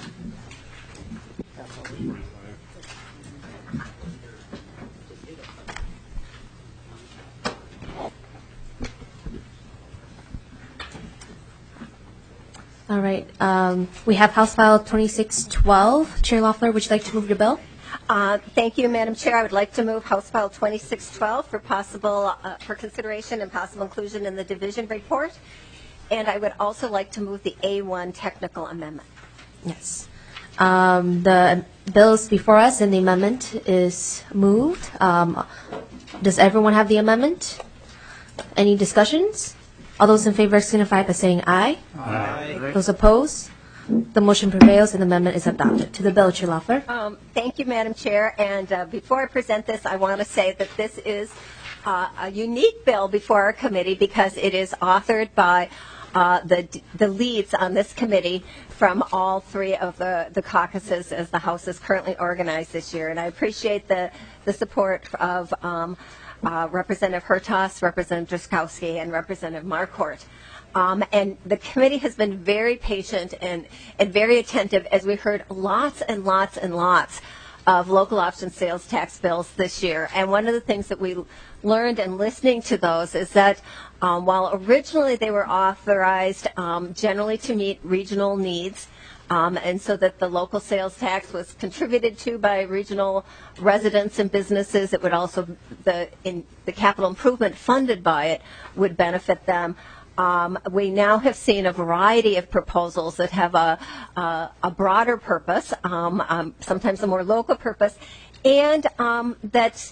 All right. Um, we have House File twenty-six twelve. Chair Loeffler, would you like to move your bill? Uh, thank you, Madam Chair. I would like to move House File twenty-six twelve for possible uh, for consideration and possible inclusion in the division report. And I would also like to move the A one technical amendment. Yes. Um, the bills before us and the amendment is moved. Um, does everyone have the amendment? Any discussions? All those in favor signify by saying aye. Aye. Those opposed? The motion prevails and the amendment is adopted. To the bill, Chair Loeffler. Um, thank you, Madam Chair. And uh, before I present this, I want to say that this is uh, a unique bill before our committee because it is authored by uh, the the leads on this committee from all three of the, the caucuses as the House is currently organized this year. And I appreciate the, the support of um, Uh, Representative Hertaus, Representative Drazkowski, and Representative Marquardt. Um, and the committee has been very patient and, and very attentive as we heard lots and lots and lots of local option sales tax bills this year. And one of the things that we learned in listening to those is that um, while originally they were authorized um, generally to meet regional needs, Um, and so that the local sales tax was contributed to by regional residents and businesses. It would also, the, in, the capital improvement funded by it would benefit them. Um, we now have seen a variety of proposals that have a, a, a broader purpose, um, um, sometimes a more local purpose, and um, that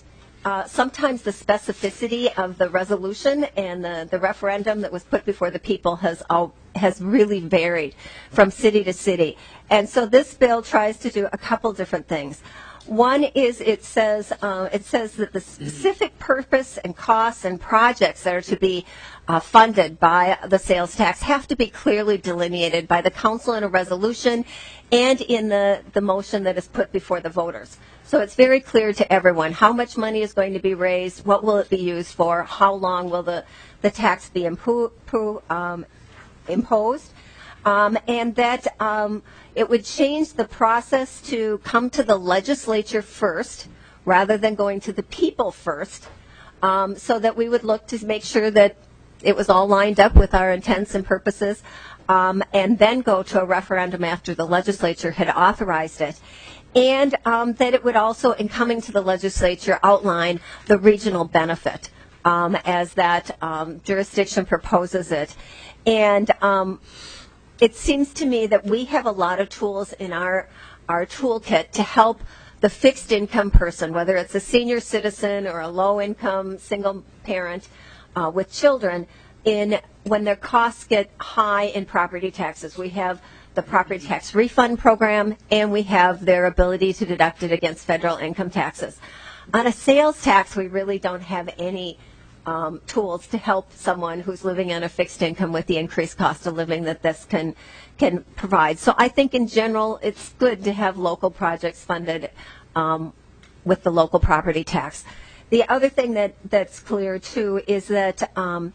uh, sometimes the specificity of the resolution and the, the referendum that was put before the people has all, has really varied from city to city. And so this bill tries to do a couple different things. One is it says uh, it says that the specific purpose and costs and projects that are to be uh, funded by the sales tax have to be clearly delineated by the council in a resolution and in the, the motion that is put before the voters. So it's very clear to everyone how much money is going to be raised, what will it be used for, how long will the, the tax be impo- um, imposed, um, and that um, it would change the process to come to the legislature first rather than going to the people first, um, so that we would look to make sure that it was all lined up with our intents and purposes, um, and then go to a referendum after the legislature had authorized it. And um, that it would also, in coming to the legislature, outline the regional benefit um, as that um, jurisdiction proposes it. And um, it seems to me that we have a lot of tools in our, our toolkit to help the fixed income person, whether it's a senior citizen or a low income single parent uh, with children, in when their costs get high in property taxes. We have the property tax refund program, and we have their ability to deduct it against federal income taxes. On a sales tax, we really don't have any um, tools to help someone who's living on a fixed income with the increased cost of living that this can can provide. So I think in general, it's good to have local projects funded um, with the local property tax. The other thing that, that's clear, too, is that um,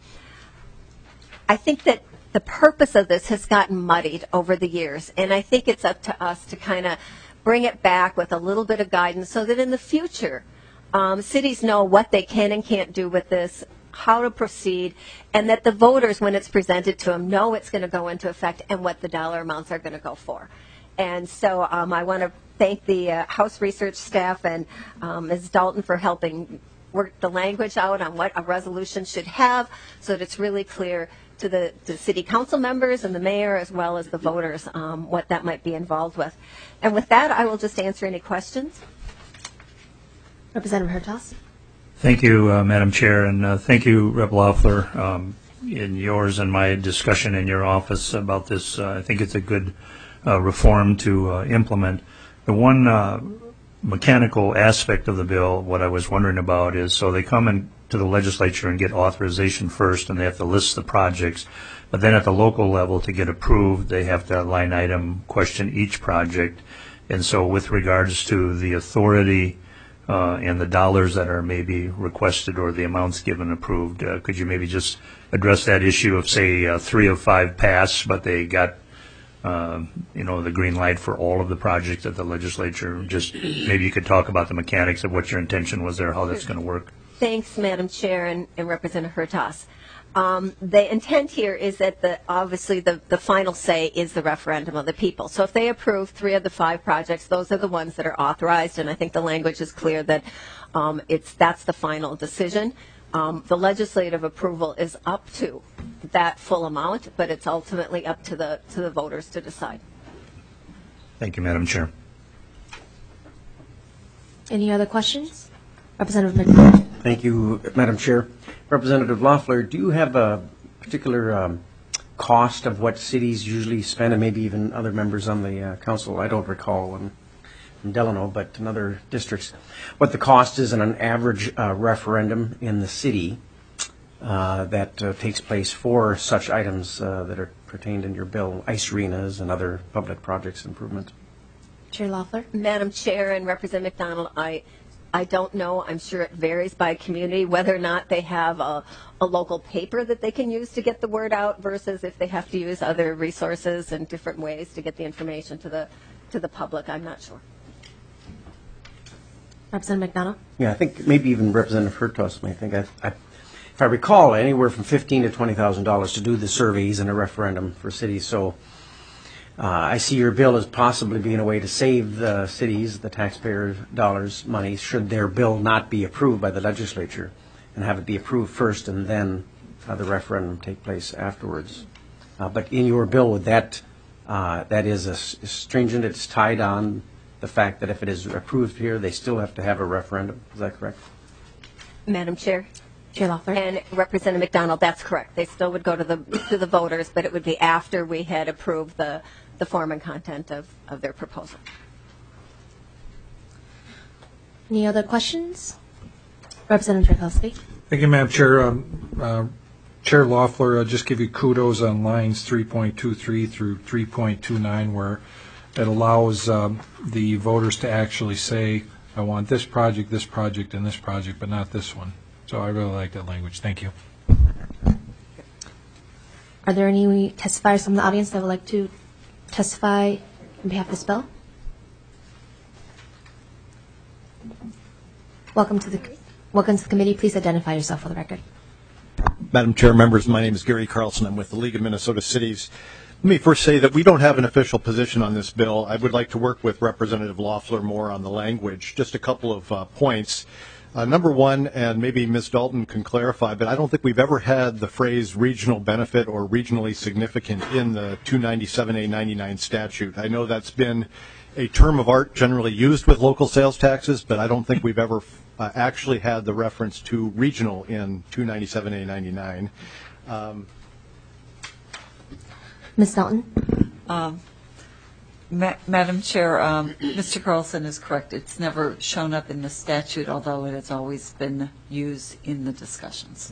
I think that the purpose of this has gotten muddied over the years, and I think it's up to us to kind of bring it back with a little bit of guidance so that in the future um, cities know what they can and can't do with this, how to proceed, and that the voters, when it's presented to them, know it's going to go into effect and what the dollar amounts are going to go for. And so um, I want to thank the uh, House research staff and um, Miz Dalton for helping work the language out on what a resolution should have so that it's really clear to the, to city council members and the mayor as well as the voters um, what that might be involved with. And with that, I will just answer any questions. Representative Hertaus. Thank you, uh, Madam Chair, and uh, thank you, Representative Loeffler, um, in yours and my discussion in your office about this. Uh, I think it's a good uh, reform to uh, implement. The one uh, mechanical aspect of the bill, what I was wondering about is, so they come in to the legislature and get authorization first, and they have to list the projects. But then at the local level, to get approved, they have to line item question each project. And so with regards to the authority uh, and the dollars that are maybe requested or the amounts given approved, uh, could you maybe just address that issue of, say, uh, three of five pass, but they got uh, you know, the green light for all of the projects at the legislature? Just maybe you could talk about the mechanics of what your intention was there, how that's going to work. Thanks, Madam Chair and, and Representative Hertaus. Um, the intent here is that the, obviously the, the final say is the referendum of the people. So if they approve three of the five projects, those are the ones that are authorized, and I think the language is clear that um, it's that's the final decision. Um, the legislative approval is up to that full amount, but it's ultimately up to the to the voters to decide. Thank you, Madam Chair. Any other questions? Representative McDonald. Thank you, Madam Chair. Representative Loeffler, do you have a particular um, cost of what cities usually spend, and maybe even other members on the uh, council? I don't recall in, in Delano, but in other districts, what the cost is in an average uh, referendum in the city uh, that uh, takes place for such items uh, that are pertained in your bill, ice arenas and other public projects improvement. Chair Loeffler. Madam Chair and Representative McDonald, I I don't know. I'm sure it varies by community whether or not they have a, a local paper that they can use to get the word out versus if they have to use other resources and different ways to get the information to the to the public. I'm not sure. Representative McDonald. Yeah, I think maybe even Representative Hertaus may think. I, I, if I recall, anywhere from fifteen to twenty thousand dollars to do the surveys and a referendum for cities. So uh, I see your bill as possibly being a way to save the cities, the taxpayer dollars, money, should their bill not be approved by the legislature, and have it be approved first and then uh, the referendum take place afterwards. Uh, but in your bill, would that uh, that is a, is stringent? It's tied on the fact that if it is approved here, they still have to have a referendum. Is that correct? Madam Chair. Chair Loeffler. And Representative McDonald, that's correct. They still would go to the to the voters, but it would be after we had approved the, the form and content of, of their proposal. Any other questions? Representative Drakowski. Thank you, Madam Chair. Um, uh, Chair Loeffler, I'll just give you kudos on lines three point two three through three point two nine, where it allows um, the voters to actually say, I want this project, this project, and this project, but not this one. So I really like that language. Thank you. Are there any testifiers from the audience that would like to testify on behalf of this bill? Welcome to the welcome to the committee. Please identify yourself for the record. Madam Chair, members, my name is Gary Carlson. I'm with the League of Minnesota Cities. Let me first say that we don't have an official position on this bill. I would like to work with Representative Loeffler more on the language. Just a couple of uh, points. Uh, number one, and maybe Miz Dalton can clarify, but I don't think we've ever had the phrase regional benefit or regionally significant in the two ninety-seven A ninety-nine statute. I know that's been a term of art generally used with local sales taxes, but I don't think we've ever uh, actually had the reference to regional in two ninety-seven A ninety-nine. Um, Miz Dalton. Um, Ma- Madam Chair, um, Mister Carlson is correct. It's never shown up in the statute, although it has always been used in the discussions.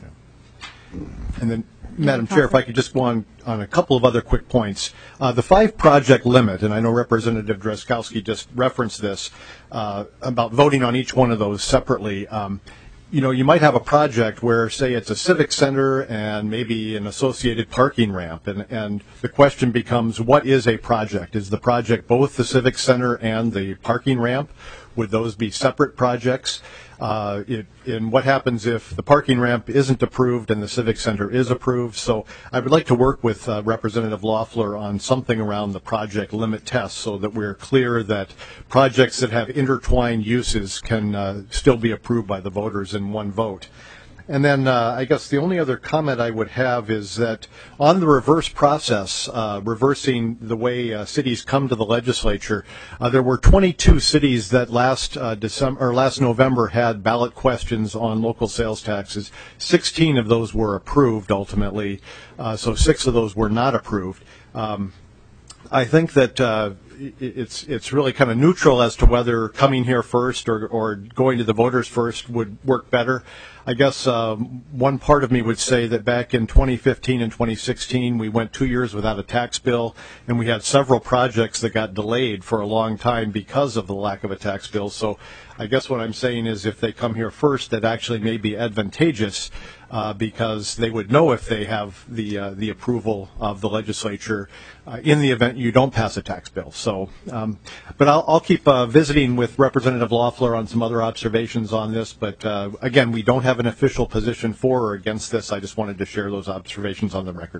And then, Madam Chair, if I could just go on, on a couple of other quick points. Uh, the five-project limit, and I know Representative Drazkowski just referenced this, uh, about voting on each one of those separately. Um, you know, you might have a project where, say, it's a civic center and maybe an associated parking ramp, and, and the question becomes, what is a project? Is the project both the civic center and the parking ramp? Would those be separate projects? Uh, it, and what happens if the parking ramp isn't approved and the civic center is approved? So I would like to work with uh, Representative Loeffler on something around the project limit test so that we're clear that projects that have intertwined uses can uh, still be approved by the voters in one vote. And then uh, I guess the only other comment I would have is that on the reverse process, uh, reversing the way uh, cities come to the legislature, uh, there were twenty-two cities that last uh, December or last November had ballot questions on local sales taxes. sixteen of those were approved ultimately, uh, so six of those were not approved. Um, I think that uh, it's it's really kind of neutral as to whether coming here first or, or going to the voters first would work better. I guess um, one part of me would say that back in twenty fifteen and twenty sixteen, we went two years without a tax bill, and we had several projects that got delayed for a long time because of the lack of a tax bill. So I guess what I'm saying is if they come here first, that actually may be advantageous uh, because they would know if they have the uh, the approval of the legislature uh, in the event you don't pass a tax bill. So, um, but I'll, I'll keep uh, visiting with Representative Loeffler on some other observations on this. But uh, again, we don't have an official position for or against this. I just wanted to share those observations on the record.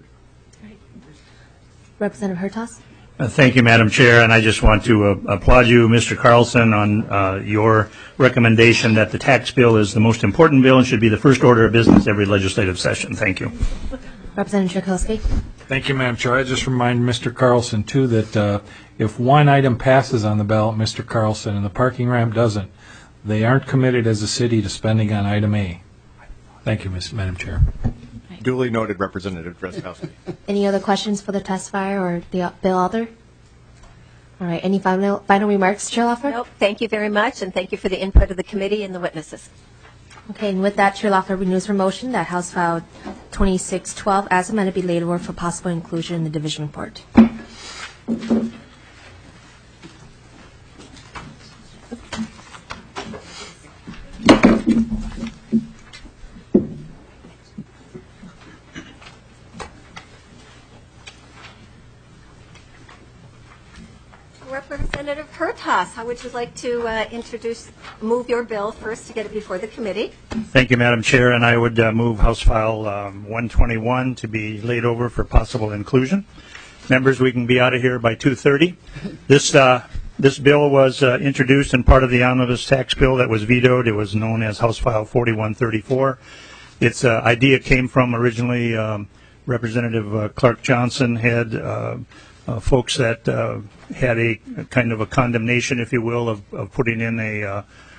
Representative Hertaus. Uh, thank you, Madam Chair, and I just want to uh, applaud you, Mister Carlson, on uh, your recommendation that the tax bill is the most important bill and should be the first order of business every legislative session. Thank you. Representative Drakowski. Thank you, Madam Chair. I just remind Mister Carlson, too, that uh, if one item passes on the ballot, Mister Carlson, and the parking ramp doesn't, they aren't committed as a city to spending on item A. Thank you, Miz Madam Chair. Duly noted, Representative Drazkowski. Any other questions for the testifier or the bill author? All right. Any final final remarks, Chair Loeffler? Nope. Thank you very much, and thank you for the input of the committee and the witnesses. Okay, and with that, Chair Loeffler renews her motion that House File twenty-six twelve as amended be laid over for possible inclusion in the division report. Representative Hertaus, how would you like to uh, introduce, move your bill first to get it before the committee? Thank you, Madam Chair, and I would uh, move House File um, one twenty-one to be laid over for possible inclusion. Members, we can be out of here by two thirty. This uh, this bill was uh, introduced in part of the omnibus tax bill that was vetoed. It was known as House File forty-one thirty-four. Its uh, idea came from originally um, Representative uh, Clark Johnson had uh, uh, folks that uh, had a, a kind of a condemnation, if you will, of, of putting in a uh,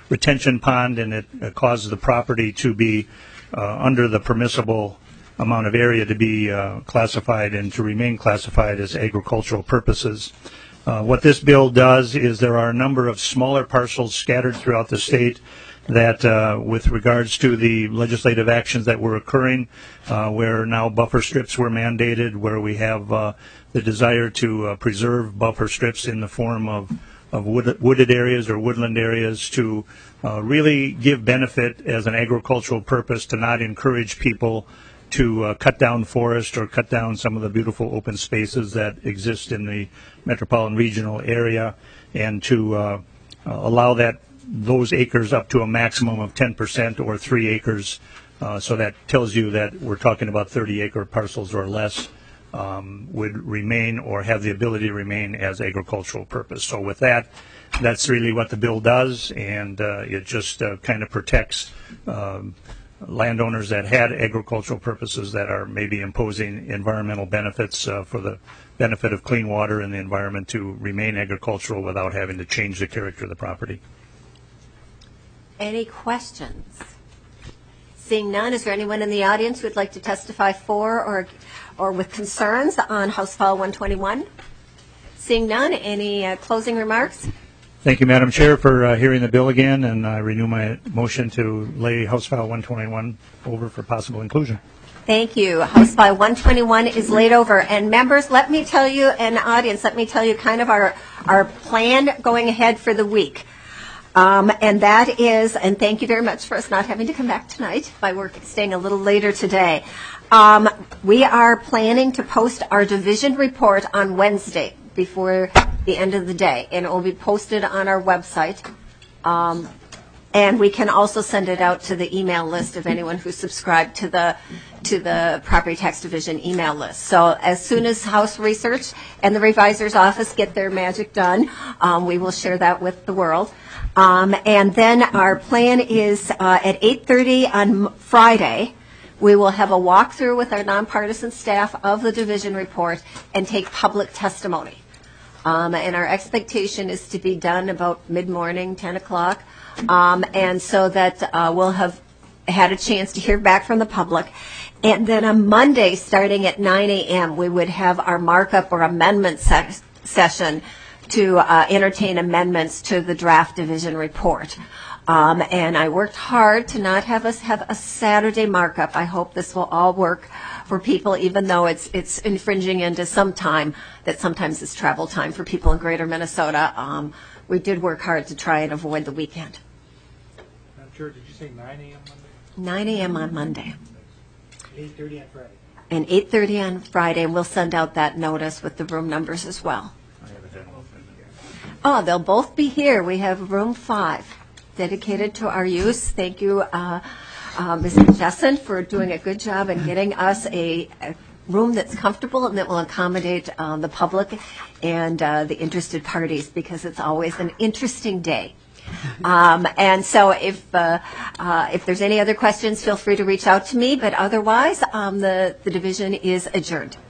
retention pond, and it uh, causes the property to be uh, under the permissible amount of area to be uh, classified and to remain classified as agricultural purposes. Uh, what this bill does is there are a number of smaller parcels scattered throughout the state that uh, with regards to the legislative actions that were occurring, uh, where now buffer strips were mandated, where we have uh, the desire to uh, preserve buffer strips in the form of, of wood, wooded areas or woodland areas to uh, really give benefit as an agricultural purpose, to not encourage people to uh, cut down forest or cut down some of the beautiful open spaces that exist in the metropolitan regional area, and to uh, allow that those acres up to a maximum of ten percent or three acres. Uh, so that tells you that we're talking about thirty acre parcels or less um, would remain or have the ability to remain as agricultural purpose. So with that, that's really what the bill does, and uh, it just uh, kind of protects um, landowners that had agricultural purposes that are maybe imposing environmental benefits uh, for the benefit of clean water and the environment to remain agricultural without having to change the character of the property. Any questions? Seeing none, is there anyone in the audience who would like to testify for or or with concerns on House File one twenty-one? Seeing none, any uh, closing remarks? Thank you, Madam Chair, for uh, hearing the bill again, and I renew my motion to lay House File one twenty-one over for possible inclusion. Thank you. House File one twenty-one is laid over. And members, let me tell you, and audience, let me tell you kind of our, our plan going ahead for the week. Um, and that is, and thank you very much for us not having to come back tonight by work staying a little later today. Um, we are planning to post our division report on Wednesday before the end of the day, and it will be posted on our website. Um, and we can also send it out to the email list of anyone who subscribed to the to the Property Tax Division email list. So as soon as House Research and the Revisor's Office get their magic done, um, we will share that with the world. Um, and then our plan is uh, at eight thirty on Friday, we will have a walkthrough with our nonpartisan staff of the division report and take public testimony. Um, and our expectation is to be done about mid-morning, ten o'clock, um, and so that uh, we'll have had a chance to hear back from the public. And then on Monday, starting at nine a.m., we would have our markup or amendment se- session to uh, entertain amendments to the draft division report. Um, and I worked hard to not have us have a Saturday markup. I hope this will all work for people, even though it's it's infringing into some time that sometimes is travel time for people in greater Minnesota. Um, we did work hard to try and avoid the weekend. Madam Chair, did you say nine a.m. Monday? nine a.m. on Monday. eight thirty on Friday. And eight thirty on Friday, and we'll send out that notice with the room numbers as well. Oh, they'll both be here. We have room five dedicated to our use. Thank you, uh, uh, Mister Jessen, for doing a good job in getting us a, a room that's comfortable and that will accommodate uh, the public and uh, the interested parties, because it's always an interesting day. Um, and so if uh, uh, if there's any other questions, feel free to reach out to me. But otherwise, um, the, the division is adjourned.